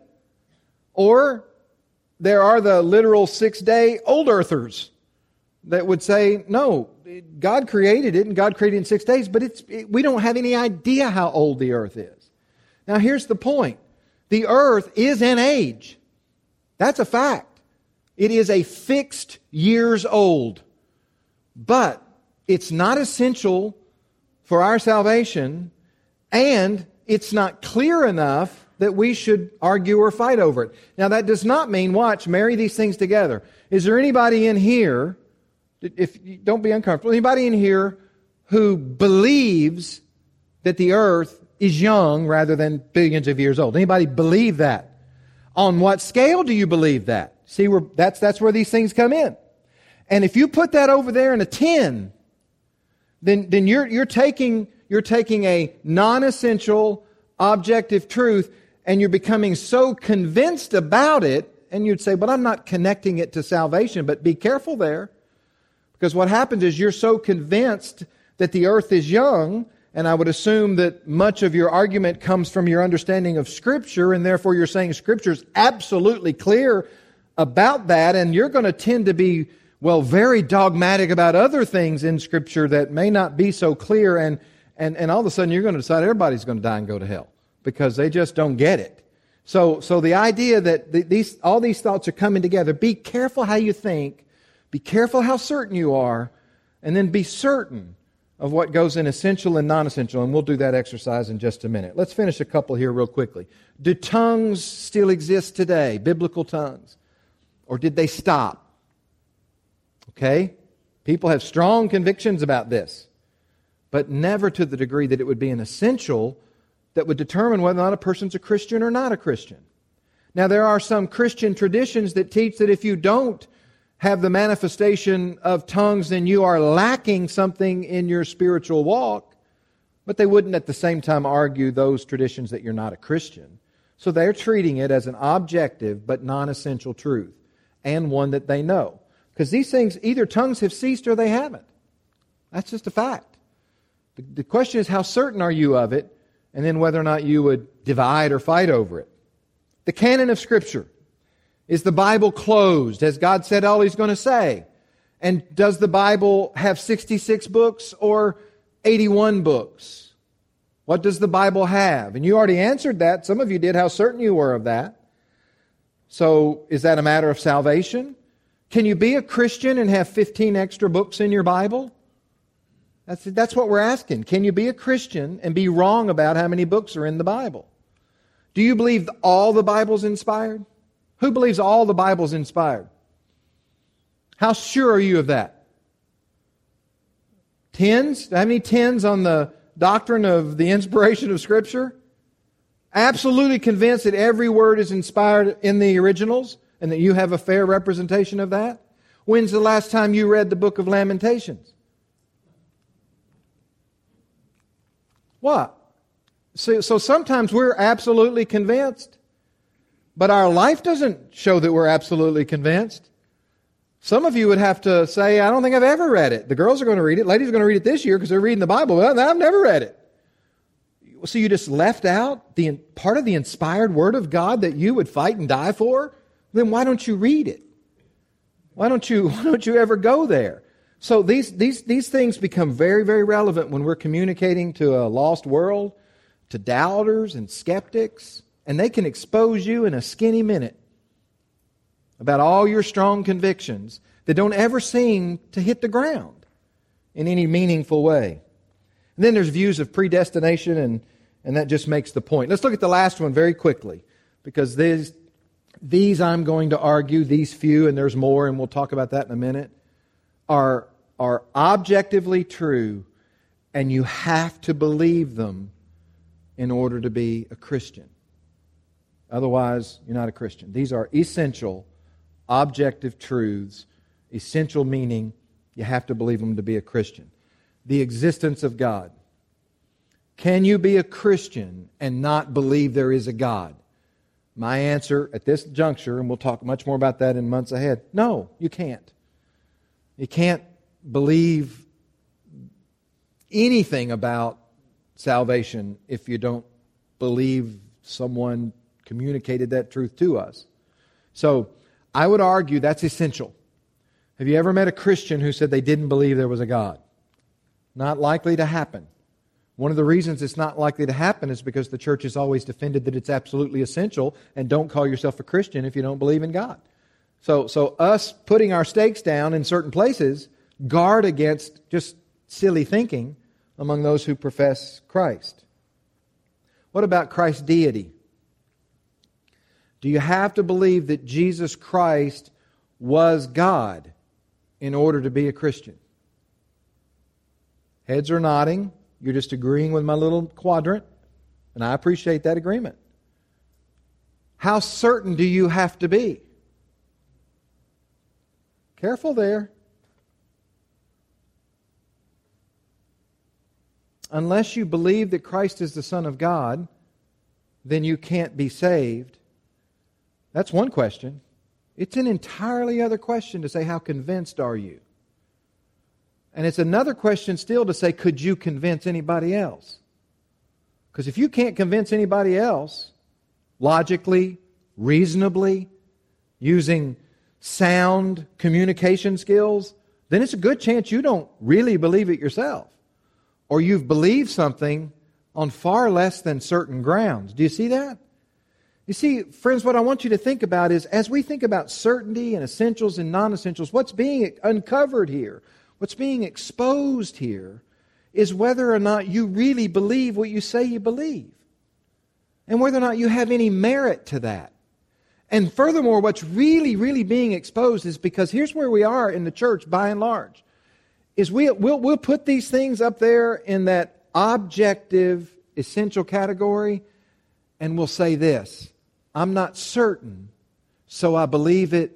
Or there are the literal six-day old earthers that would say, no, God created it, and God created it in six days, but it's it, we don't have any idea how old the earth is. Now, here's the point. The earth is an age. That's a fact. It is a fixed years old. But it's not essential for our salvation, and it's not clear enough that we should argue or fight over it. Now, that does not mean, watch, marry these things together. Is there anybody in here, if don't be uncomfortable, anybody in here who believes that the earth is young rather than billions of years old? Anybody believe that? On what scale do you believe that? See, where that's that's where these things come in. And if you put that over there in a ten, then then you're you're taking you're taking a non-essential objective truth and you're becoming so convinced about it, and you'd say, "But I'm not connecting it to salvation." But be careful there, because what happens is you're so convinced that the earth is young. And I would assume that much of your argument comes from your understanding of Scripture, and therefore you're saying Scripture is absolutely clear about that, and you're going to tend to be, well, very dogmatic about other things in Scripture that may not be so clear, and, and, and all of a sudden you're going to decide everybody's going to die and go to hell because they just don't get it. So, so the idea that the, these all these thoughts are coming together, be careful how you think, be careful how certain you are, and then be certain of what goes in essential and non-essential, and we'll do that exercise in just a minute. Let's finish a couple here real quickly. Do tongues still exist today, biblical tongues? Or did they stop? Okay? People have strong convictions about this, but never to the degree that it would be an essential that would determine whether or not a person's a Christian or not a Christian. Now, there are some Christian traditions that teach that if you don't have the manifestation of tongues, then you are lacking something in your spiritual walk. But they wouldn't at the same time argue those traditions that you're not a Christian. So they're treating it as an objective but non-essential truth, and one that they know. Because these things, either tongues have ceased or they haven't. That's just a fact. The, the question is, how certain are you of it, and then whether or not you would divide or fight over it. The canon of Scripture. Is the Bible closed? Has God said all He's going to say? And does the Bible have sixty-six books or eighty-one books? What does the Bible have? And you already answered that. Some of you did, how certain you were of that. So is that a matter of salvation? Can you be a Christian and have fifteen extra books in your Bible? That's, that's what we're asking. Can you be a Christian and be wrong about how many books are in the Bible? Do you believe all the Bible's inspired? Who believes all the Bible's inspired? How sure are you of that? Tens? How many tens on the doctrine of the inspiration of Scripture? Absolutely convinced that every word is inspired in the originals and that you have a fair representation of that? When's the last time you read the book of Lamentations? What? So, so sometimes we're absolutely convinced, but our life doesn't show that we're absolutely convinced. Some of you would have to say, I don't think I've ever read it. The girls are going to read it. Ladies are going to read it this year because they're reading the Bible. Well, I've never read it. So you just left out the part of the inspired Word of God that you would fight and die for? Then why don't you read it? Why don't you, why don't you ever go there? So these, these, these things become very, very relevant when we're communicating to a lost world, to doubters and skeptics. And they can expose you in a skinny minute about all your strong convictions that don't ever seem to hit the ground in any meaningful way. And then there's views of predestination, and, and that just makes the point. Let's look at the last one very quickly, because these, these I'm going to argue, these few, and there's more, and we'll talk about that in a minute, are, are objectively true, and you have to believe them in order to be a Christian. Otherwise, you're not a Christian. These are essential, objective truths, essential meaning. You have to believe them to be a Christian. The existence of God. Can you be a Christian and not believe there is a God? My answer at this juncture, and we'll talk much more about that in months ahead, no, you can't. You can't believe anything about salvation if you don't believe someone communicated that truth to us. So I would argue that's essential. Have you ever met a Christian who said they didn't believe there was a God? Not likely to happen. One of the reasons it's not likely to happen is because the church has always defended that it's absolutely essential, and don't call yourself a Christian if you don't believe in God. So, so us putting our stakes down in certain places guard against just silly thinking among those who profess Christ. What about Christ's deity? Do you have to believe that Jesus Christ was God in order to be a Christian? Heads are nodding. You're just agreeing with my little quadrant, and I appreciate that agreement. How certain do you have to be? Careful there. Unless you believe that Christ is the Son of God, then you can't be saved. That's one question. It's an entirely other question to say, how convinced are you? And it's another question still to say, could you convince anybody else? Because if you can't convince anybody else, logically, reasonably, using sound communication skills, then it's a good chance you don't really believe it yourself. Or you've believed something on far less than certain grounds. Do you see that? You see, friends, what I want you to think about is, as we think about certainty and essentials and non-essentials, what's being uncovered here, what's being exposed here, is whether or not you really believe what you say you believe. And whether or not you have any merit to that. And furthermore, what's really, really being exposed is because here's where we are in the church by and large, is we, we'll, we'll put these things up there in that objective, essential category, and we'll say this: I'm not certain, so I believe it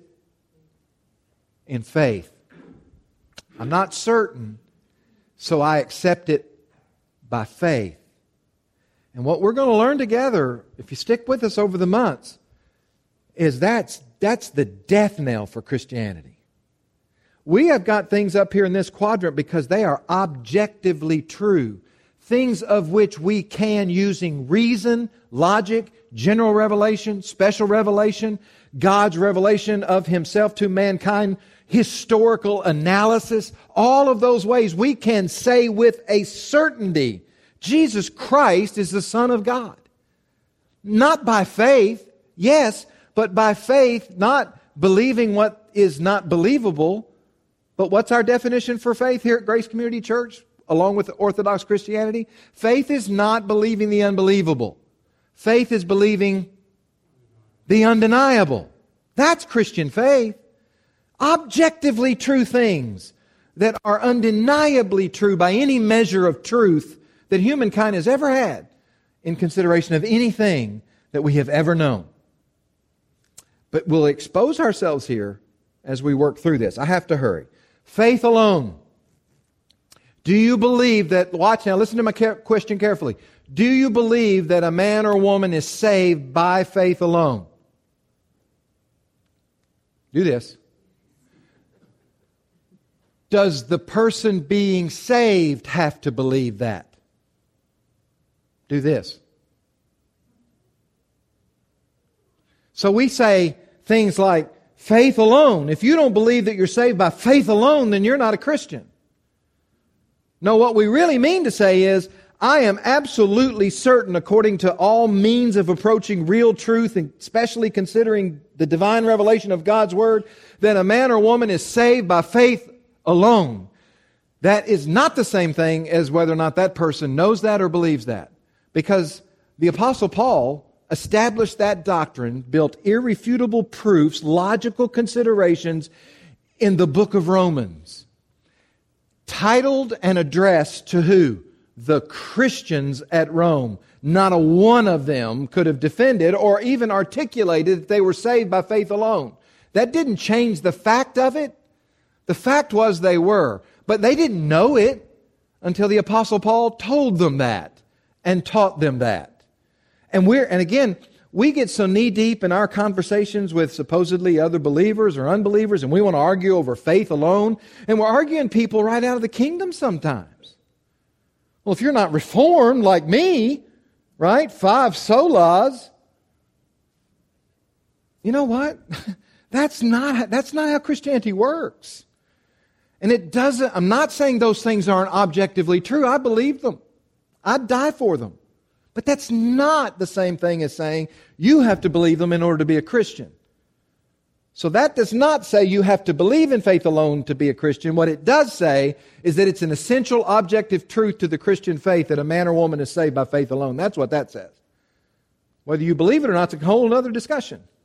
in faith. I'm not certain, so I accept it by faith. And what we're going to learn together, if you stick with us over the months, is that's, that's the death knell for Christianity. We have got things up here in this quadrant because they are objectively true. Things of which we can, using reason, logic, general revelation, special revelation, God's revelation of Himself to mankind, historical analysis, all of those ways we can say with a certainty, Jesus Christ is the Son of God. Not by faith, yes, but by faith, not believing what is not believable. But what's our definition for faith here at Grace Community Church, along with Orthodox Christianity? Faith is not believing the unbelievable. Faith is believing the undeniable. That's Christian faith. Objectively true things that are undeniably true by any measure of truth that humankind has ever had in consideration of anything that we have ever known. But we'll expose ourselves here as we work through this. I have to hurry. Faith alone. Do you believe that, watch now, listen to my question carefully. Do you believe that a man or woman is saved by faith alone? Do this. Does the person being saved have to believe that? Do this. So we say things like, faith alone. If you don't believe that you're saved by faith alone, then you're not a Christian. No, what we really mean to say is, I am absolutely certain, according to all means of approaching real truth, and especially considering the divine revelation of God's Word, that a man or woman is saved by faith alone. That is not the same thing as whether or not that person knows that or believes that. Because the Apostle Paul established that doctrine, built irrefutable proofs, logical considerations in the book of Romans. Titled and addressed to who? The Christians at Rome. Not a one of them could have defended or even articulated that they were saved by faith alone. That didn't change the fact of it. The fact was they were. But they didn't know it until the Apostle Paul told them that and taught them that. And we're, and again, we get so knee-deep in our conversations with supposedly other believers or unbelievers, and we want to argue over faith alone, and we're arguing people right out of the kingdom sometimes. Well, if you're not reformed like me, right, five solas, you know what? That's not, that's not how Christianity works. And it doesn't, I'm not saying those things aren't objectively true. I believe them. I'd die for them. But that's not the same thing as saying you have to believe them in order to be a Christian. So that does not say you have to believe in faith alone to be a Christian. What it does say is that it's an essential objective truth to the Christian faith that a man or woman is saved by faith alone. That's what that says. Whether you believe it or not is a whole other discussion.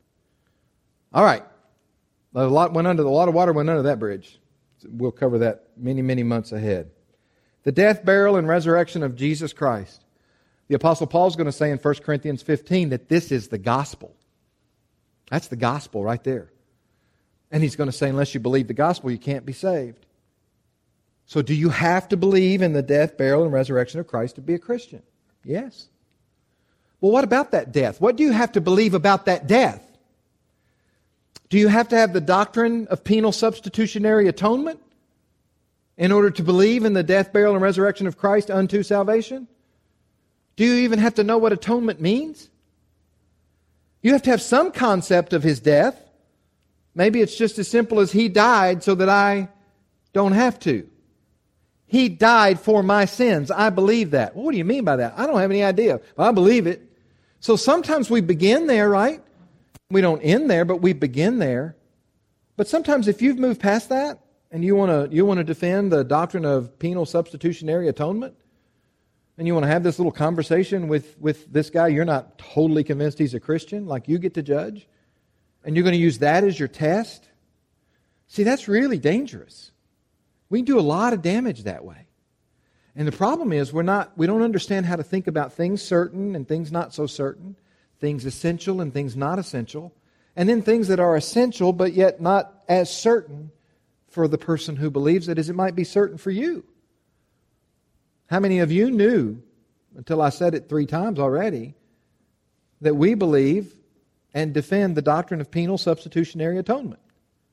All right. A lot went under, a lot of water went under that bridge. We'll cover that many, many months ahead. The death, burial, and resurrection of Jesus Christ. The Apostle Paul is going to say in First Corinthians fifteen that this is the gospel. That's the gospel right there. And he's going to say, unless you believe the gospel, you can't be saved. So do you have to believe in the death, burial, and resurrection of Christ to be a Christian? Yes. Well, what about that death? What do you have to believe about that death? Do you have to have the doctrine of penal substitutionary atonement in order to believe in the death, burial, and resurrection of Christ unto salvation? Do you even have to know what atonement means? You have to have some concept of His death. Maybe it's just as simple as He died so that I don't have to. He died for my sins. I believe that. Well, what do you mean by that? I don't have any idea, but I believe it. So sometimes we begin there, right? We don't end there, but we begin there. But sometimes if you've moved past that and you want to you want to defend the doctrine of penal substitutionary atonement, and you want to have this little conversation with, with this guy, you're not totally convinced he's a Christian, like you get to judge, and you're going to use that as your test. See, that's really dangerous. We can do a lot of damage that way. And the problem is we're not we don't understand how to think about things certain and things not so certain, things essential and things not essential, and then things that are essential but yet not as certain for the person who believes it as it might be certain for you. How many of you knew, until I said it three times already, that we believe and defend the doctrine of penal substitutionary atonement?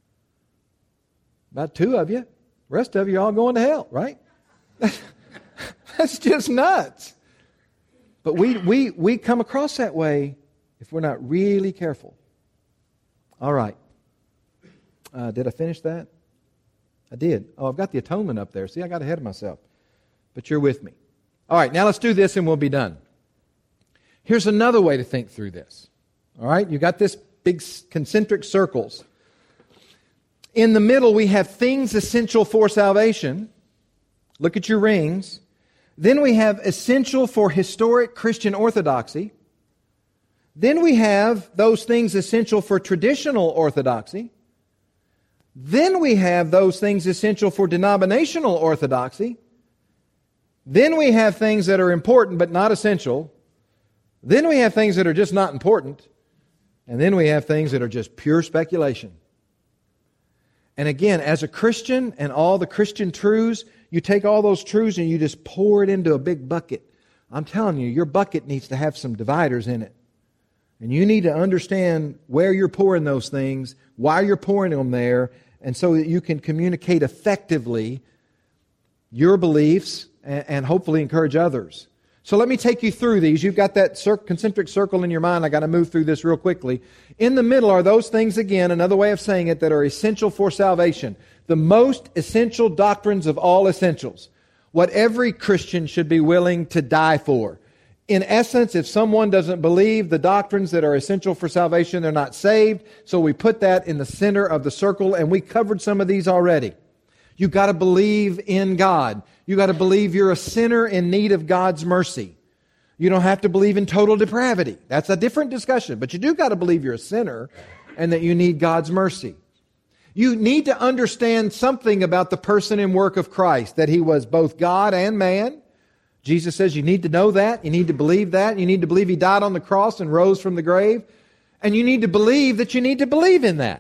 About two of you. The rest of you are all going to hell, right? That's just nuts. But we, we, we come across that way if we're not really careful. All right. Uh, did I finish that? I did. Oh, I've got the atonement up there. See, I got ahead of myself. But you're with me. All right, now let's do this and we'll be done. Here's another way to think through this. All right, you got this big concentric circles. In the middle, we have things essential for salvation. Look at your rings. Then we have essential for historic Christian orthodoxy. Then we have those things essential for traditional orthodoxy. Then we have those things essential for denominational orthodoxy. Then we have things that are important but not essential. Then we have things that are just not important. And then we have things that are just pure speculation. And again, as a Christian and all the Christian truths, you take all those truths and you just pour it into a big bucket. I'm telling you, your bucket needs to have some dividers in it. And you need to understand where you're pouring those things, why you're pouring them there, and so that you can communicate effectively your beliefs and, and hopefully encourage others. So let me take you through these. You've got that cir- concentric circle in your mind. I got to move through this real quickly. In the middle are those things, again, another way of saying it, that are essential for salvation. The most essential doctrines of all essentials. What every Christian should be willing to die for. In essence, if someone doesn't believe the doctrines that are essential for salvation, they're not saved. So we put that in the center of the circle, and we covered some of these already. You've got to believe in God. You've got to believe you're a sinner in need of God's mercy. You don't have to believe in total depravity. That's a different discussion. But you do got to believe you're a sinner and that you need God's mercy. You need to understand something about the person and work of Christ, that He was both God and man. Jesus says you need to know that. You need to believe that. You need to believe He died on the cross and rose from the grave. And you need to believe that you need to believe in that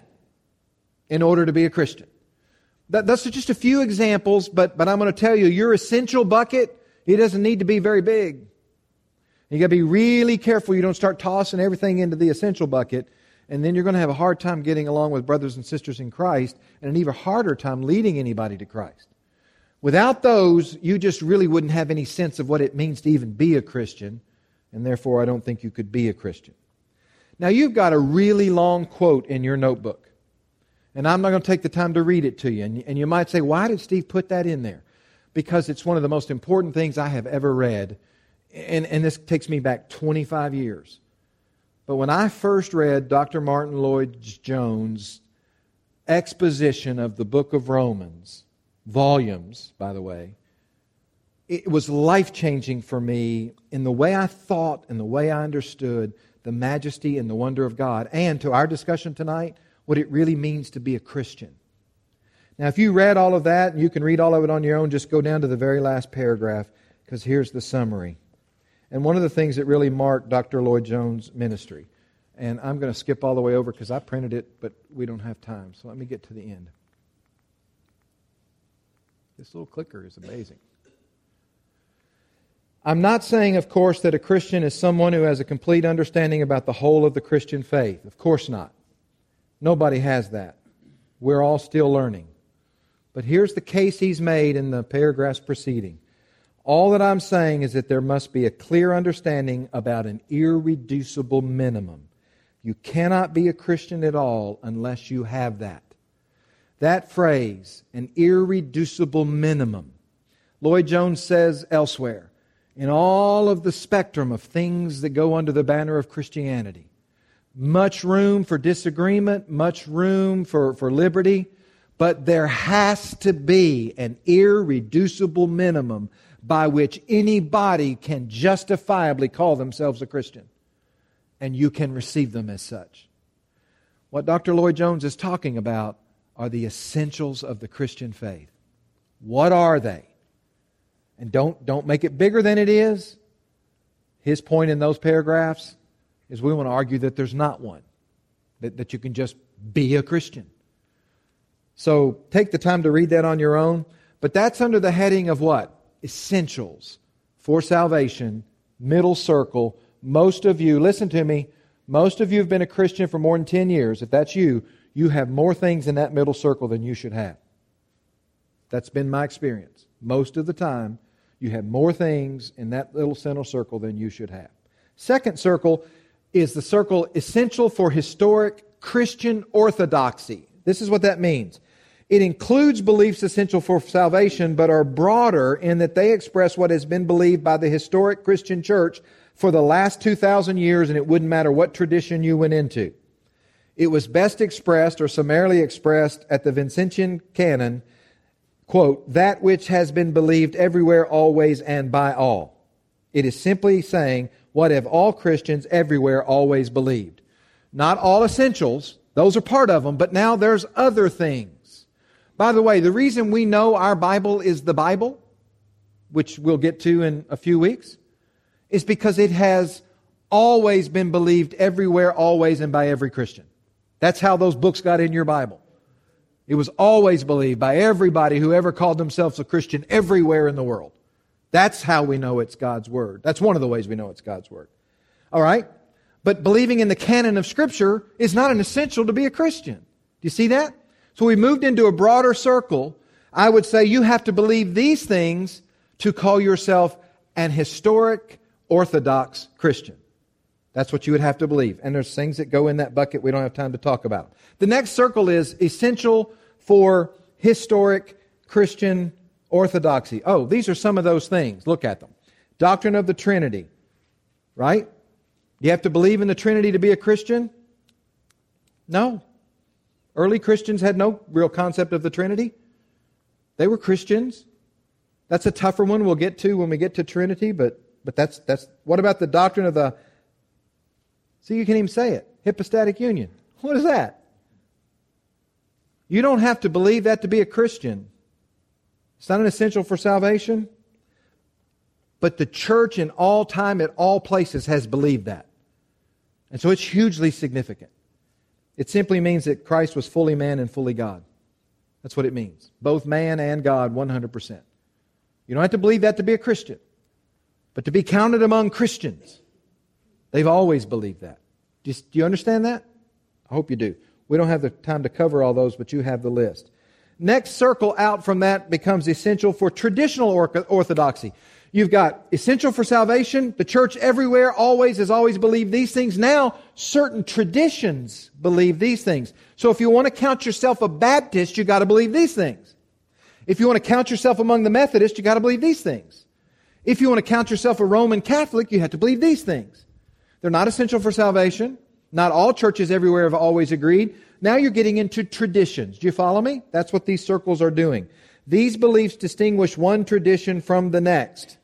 in order to be a Christian. That, that's just a few examples, but, but I'm going to tell you, your essential bucket, it doesn't need to be very big. You got to be really careful you don't start tossing everything into the essential bucket, and then you're going to have a hard time getting along with brothers and sisters in Christ, and an even harder time leading anybody to Christ. Without those, you just really wouldn't have any sense of what it means to even be a Christian, and therefore I don't think you could be a Christian. Now you've got a really long quote in your notebook. And I'm not going to take the time to read it to you. And, and you might say, why did Steve put that in there? Because it's one of the most important things I have ever read. And, and this takes me back twenty-five years. But when I first read Doctor Martin Lloyd-Jones' exposition of the book of Romans, volumes, by the way, it was life-changing for me in the way I thought and the way I understood the majesty and the wonder of God. And to our discussion tonight, what it really means to be a Christian. Now, if you read all of that, and you can read all of it on your own, just go down to the very last paragraph, because here's the summary. And one of the things that really marked Doctor Lloyd Jones' ministry, and I'm going to skip all the way over because I printed it, but we don't have time, so let me get to the end. This little clicker is amazing. I'm not saying, of course, that a Christian is someone who has a complete understanding about the whole of the Christian faith. Of course not. Nobody has that. We're all still learning. But here's the case he's made in the paragraphs preceding. All that I'm saying is that there must be a clear understanding about an irreducible minimum. You cannot be a Christian at all unless you have that. That phrase, an irreducible minimum, Lloyd Jones says elsewhere, in all of the spectrum of things that go under the banner of Christianity, much room for disagreement, much room for, for liberty, but there has to be an irreducible minimum by which anybody can justifiably call themselves a Christian, and you can receive them as such. What Doctor Lloyd Jones is talking about are the essentials of the Christian faith. What are they? And don't, don't make it bigger than it is. His point in those paragraphs is we want to argue that there's not one, that, that you can just be a Christian. So take the time to read that on your own. But that's under the heading of what? Essentials for salvation, middle circle. Most of you, listen to me, most of you have been a Christian for more than ten years. If that's you, you have more things in that middle circle than you should have. That's been my experience. Most of the time, you have more things in that little central circle than you should have. Second circle is the circle essential for historic Christian orthodoxy. This is what that means. It includes beliefs essential for salvation, but are broader in that they express what has been believed by the historic Christian church for the last two thousand years, and it wouldn't matter what tradition you went into. It was best expressed or summarily expressed at the Vincentian canon, quote, that which has been believed everywhere, always, and by all. It is simply saying, what have all Christians everywhere always believed? Not all essentials, those are part of them, but now there's other things. By the way, the reason we know our Bible is the Bible, which we'll get to in a few weeks, is because it has always been believed everywhere, always, and by every Christian. That's how those books got in your Bible. It was always believed by everybody who ever called themselves a Christian everywhere in the world. That's how we know it's God's Word. That's one of the ways we know it's God's Word. All right? But believing in the canon of Scripture is not an essential to be a Christian. Do you see that? So we moved into a broader circle. I would say you have to believe these things to call yourself an historic Orthodox Christian. That's what you would have to believe. And there's things that go in that bucket we don't have time to talk about. The next circle is essential for historic Christian orthodoxy. Oh, these are some of those things. Look at them. Doctrine of the Trinity. Right? You have to believe in the Trinity to be a Christian? No. Early Christians had no real concept of the Trinity. They were Christians. That's a tougher one we'll get to when we get to Trinity, but but that's that's what about the doctrine of the See, you can't even say it. Hypostatic union. What is that? You don't have to believe that to be a Christian. It's not an essential for salvation. But the church in all time, at all places, has believed that. And so it's hugely significant. It simply means that Christ was fully man and fully God. That's what it means. Both man and God, one hundred percent. You don't have to believe that to be a Christian. But to be counted among Christians, they've always believed that. Do you, do you understand that? I hope you do. We don't have the time to cover all those, but you have the list. Next circle out from that becomes essential for traditional orthodoxy. You've got essential for salvation. The church everywhere always has always believed these things. Now, certain traditions believe these things. So if you want to count yourself a Baptist, you've got to believe these things. If you want to count yourself among the Methodists, you've got to believe these things. If you want to count yourself a Roman Catholic, you have to believe these things. They're not essential for salvation. Not all churches everywhere have always agreed. Now you're getting into traditions. Do you follow me? That's what these circles are doing. These beliefs distinguish one tradition from the next.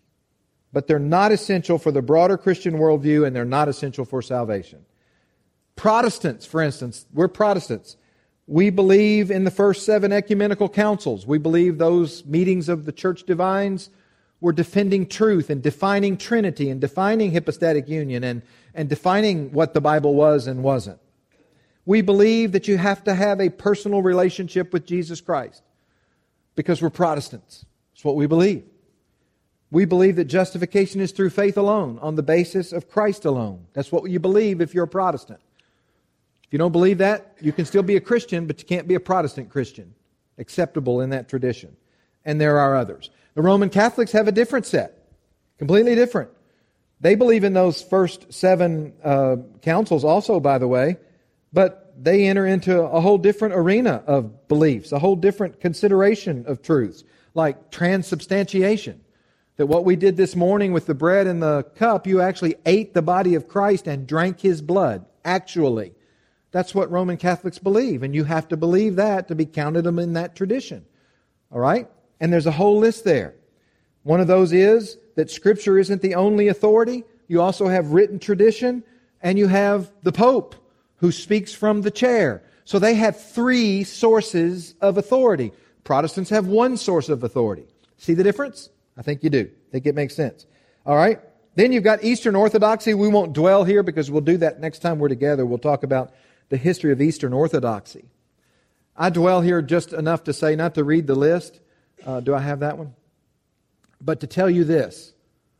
But they're not essential for the broader Christian worldview, and they're not essential for salvation. Protestants, for instance, we're Protestants. We believe in the first seven ecumenical councils. We believe those meetings of the church divines were defending truth and defining Trinity and defining hypostatic union and, and defining what the Bible was and wasn't. We believe that you have to have a personal relationship with Jesus Christ because we're Protestants. That's what we believe. We believe that justification is through faith alone, on the basis of Christ alone. That's what you believe if you're a Protestant. If you don't believe that, you can still be a Christian, but you can't be a Protestant Christian, acceptable in that tradition. And there are others. The Roman Catholics have a different set, completely different. They believe in those first seven uh, councils also, by the way, but they enter into a whole different arena of beliefs, a whole different consideration of truths, like transubstantiation. That what we did this morning with the bread and the cup, you actually ate the body of Christ and drank His blood, actually. That's what Roman Catholics believe, and you have to believe that to be counted them in that tradition. All right? And there's a whole list there. One of those is that Scripture isn't the only authority. You also have written tradition, and you have the Pope, who speaks from the chair. So they have three sources of authority. Protestants have one source of authority. See the difference? I think you do. I think it makes sense. All right? Then you've got Eastern Orthodoxy. We won't dwell here because we'll do that next time we're together. We'll talk about the history of Eastern Orthodoxy. I dwell here just enough to say, not to read the list. Uh, do I have that one? But to tell you this.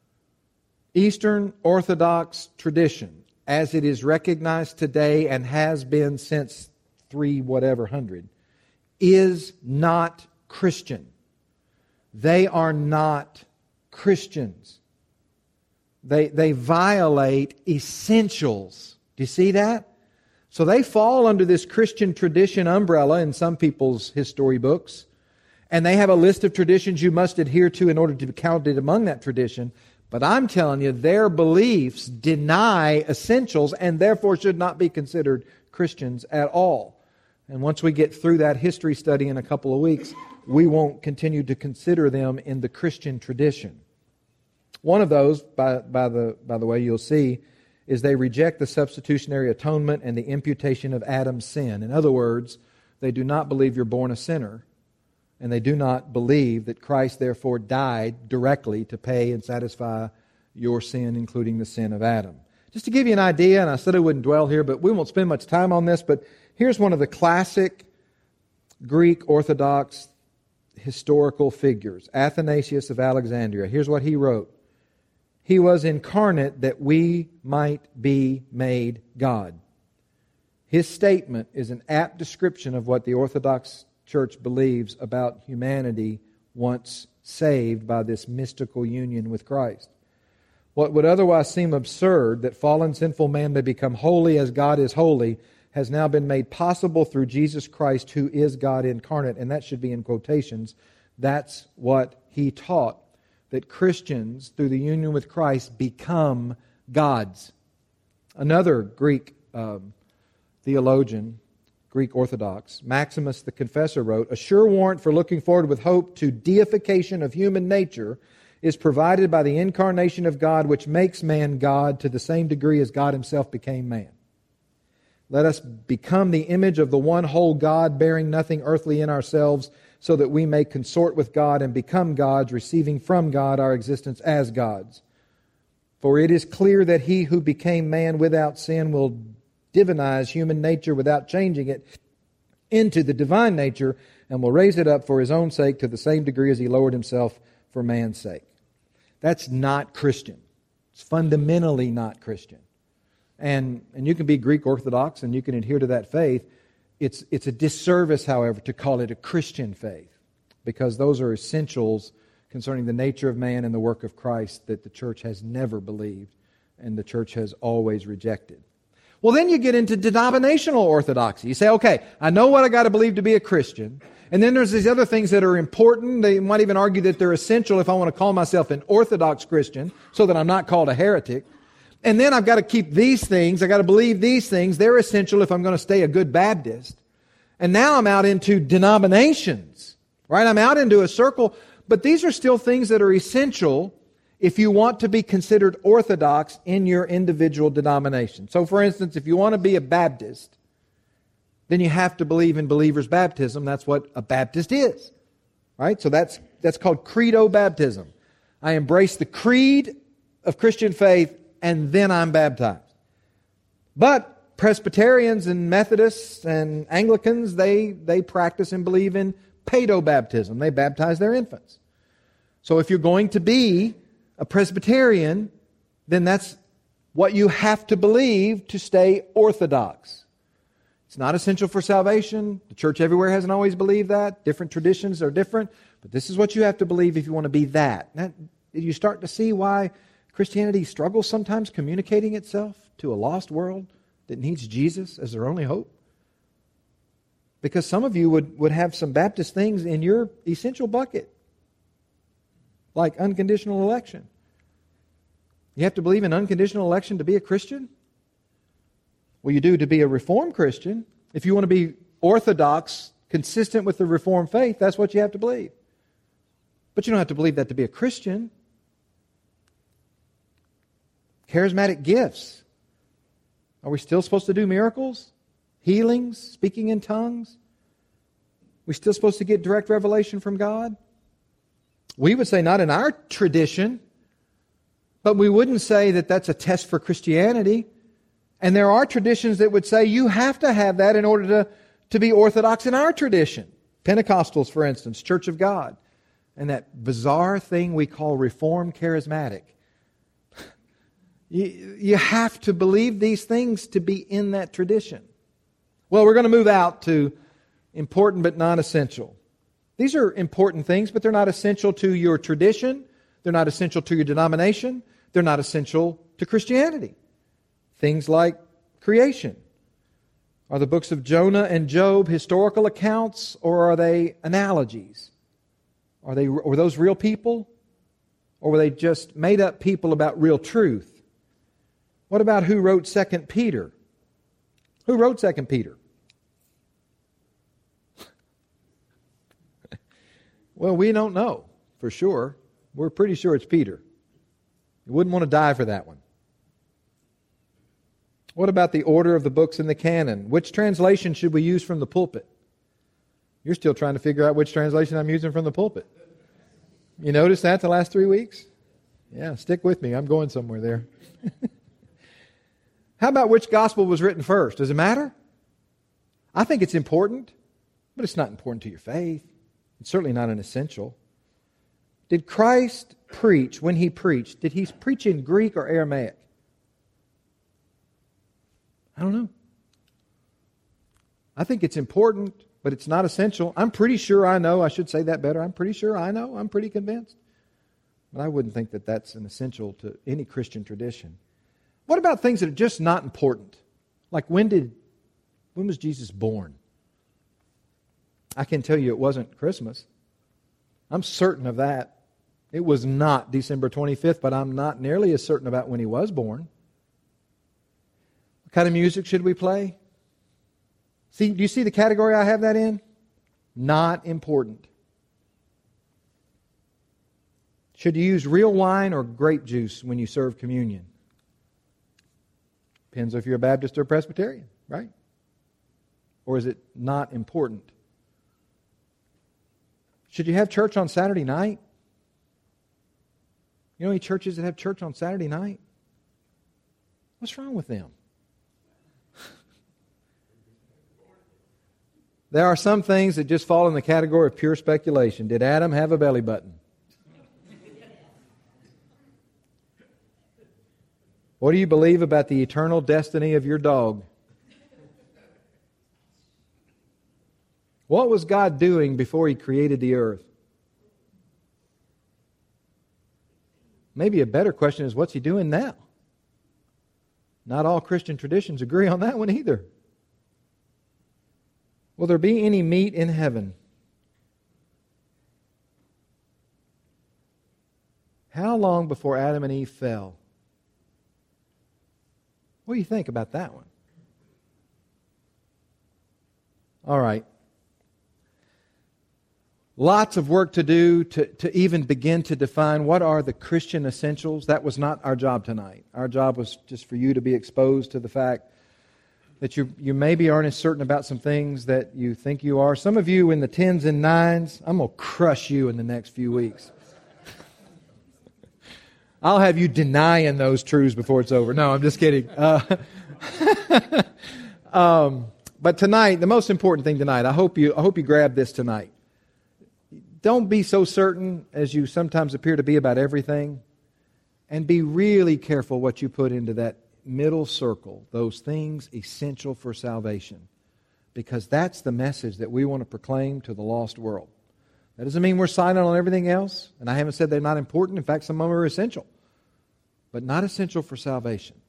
Eastern Orthodox tradition, as it is recognized today and has been since three whatever hundred, is not Christian. They are not Christians. They, they violate essentials. Do you see that? So they fall under this Christian tradition umbrella in some people's history books. And they have a list of traditions you must adhere to in order to be counted among that tradition. But I'm telling you, their beliefs deny essentials and therefore should not be considered Christians at all. And once we get through that history study in a couple of weeks, we won't continue to consider them in the Christian tradition. One of those, by, by, the, by the way, you'll see, is they reject the substitutionary atonement and the imputation of Adam's sin. In other words, they do not believe you're born a sinner, and they do not believe that Christ therefore died directly to pay and satisfy your sin, including the sin of Adam. Just to give you an idea, and I said I wouldn't dwell here, but we won't spend much time on this, but here's one of the classic Greek Orthodox historical figures, Athanasius of Alexandria. Here's what he wrote. He was incarnate that we might be made God. His statement is an apt description of what the Orthodox Church believes about humanity once saved by this mystical union with Christ. What would otherwise seem absurd, that fallen sinful man may become holy as God is holy, has now been made possible through Jesus Christ, who is God incarnate. And that should be in quotations. That's what he taught, that Christians, through the union with Christ, become gods. Another Greek um, theologian, Greek Orthodox, Maximus the Confessor, wrote, "A sure warrant for looking forward with hope to deification of human nature is provided by the incarnation of God, which makes man God to the same degree as God himself became man. Let us become the image of the one whole God, bearing nothing earthly in ourselves, so that we may consort with God and become gods, receiving from God our existence as gods. For it is clear that he who became man without sin will divinize human nature without changing it into the divine nature, and will raise it up for his own sake to the same degree as he lowered himself for man's sake." That's not Christian. It's fundamentally not Christian. And, and you can be Greek Orthodox and you can adhere to that faith. It's, it's a disservice, however, to call it a Christian faith, because those are essentials concerning the nature of man and the work of Christ that the church has never believed and the church has always rejected. Well, then you get into denominational orthodoxy. You say, okay, I know what I got to believe to be a Christian, and then there's these other things that are important. They might even argue that they're essential if I want to call myself an Orthodox Christian so that I'm not called a heretic. And then I've got to keep these things. I've got to believe these things. They're essential if I'm going to stay a good Baptist. And now I'm out into denominations, right? I'm out into a circle, but these are still things that are essential if you want to be considered orthodox in your individual denomination. So, for instance, if you want to be a Baptist, then you have to believe in believer's baptism. That's what a Baptist is. Right? So that's that's called credo baptism. I embrace the creed of Christian faith, and then I'm baptized. But Presbyterians and Methodists and Anglicans, they, they practice and believe in paedobaptism. They baptize their infants. So if you're going to be a Presbyterian, then that's what you have to believe to stay orthodox. It's not essential for salvation. The church everywhere hasn't always believed that. Different traditions are different. But this is what you have to believe if you want to be that. that you start to see why Christianity struggles sometimes communicating itself to a lost world that needs Jesus as their only hope? Because some of you would, would have some Baptist things in your essential bucket, like unconditional election. You have to believe in unconditional election to be a Christian? Well, you do to be a Reformed Christian. If you want to be orthodox, consistent with the Reformed faith, that's what you have to believe. But you don't have to believe that to be a Christian. Charismatic gifts. Are we still supposed to do miracles? Healings? Speaking in tongues? We still supposed to get direct revelation from God? We would say not in our tradition, but we wouldn't say that that's a test for Christianity. And there are traditions that would say you have to have that in order to, to be orthodox in our tradition. Pentecostals, for instance, Church of God. And that bizarre thing we call Reformed Charismatic. You, you have to believe these things to be in that tradition. Well, we're going to move out to important but non-essential. These are important things, but they're not essential to your tradition. They're not essential to your denomination. They're not essential to Christianity. Things like creation. Are the books of Jonah and Job historical accounts, or are they analogies? Are they were those real people? Or were they just made up people about real truth? What about who wrote Second Peter? Who wrote Second Peter? Well, we don't know for sure. We're pretty sure it's Peter. You wouldn't want to die for that one. What about the order of the books in the canon? Which translation should we use from the pulpit? You're still trying to figure out which translation I'm using from the pulpit. You notice that the last three weeks? Yeah, stick with me. I'm going somewhere there. How about which gospel was written first? Does it matter? I think it's important, but it's not important to your faith. It's certainly not an essential. Did Christ preach, when He preached, did He preach in Greek or Aramaic? I don't know. I think it's important, but it's not essential. I'm pretty sure I know. I should say that better. I'm pretty sure I know. I'm pretty convinced. But I wouldn't think that that's an essential to any Christian tradition. What about things that are just not important? Like when did, when was Jesus born? I can tell you it wasn't Christmas. I'm certain of that. It was not December twenty-fifth, but I'm not nearly as certain about when He was born. What kind of music should we play? See, do you see the category I have that in? Not important. Should you use real wine or grape juice when you serve communion? Depends if you're a Baptist or a Presbyterian, right? Or is it not important? Should you have church on Saturday night? You know any churches that have church on Saturday night? What's wrong with them? There are some things that just fall in the category of pure speculation. Did Adam have a belly button? What do you believe about the eternal destiny of your dog? What was God doing before He created the earth? Maybe a better question is, what's He doing now? Not all Christian traditions agree on that one either. Will there be any meat in heaven? How long before Adam and Eve fell? What do you think about that one? All right. lots of work to do to, to even begin to define what are the Christian essentials. That was not our job tonight. Our job was just for you to be exposed to the fact that you, you maybe aren't as certain about some things that you think you are. Some of you in the tens and nines, I'm going to crush you in the next few weeks. I'll have you denying those truths before it's over. No, I'm just kidding. Uh, um, but tonight, the most important thing tonight, I hope you, I hope you grab this tonight. Don't be so certain as you sometimes appear to be about everything, and be really careful what you put into that middle circle, those things essential for salvation, because that's the message that we want to proclaim to the lost world. That doesn't mean we're silent on everything else, and I haven't said they're not important. In fact, some of them are essential, but not essential for salvation.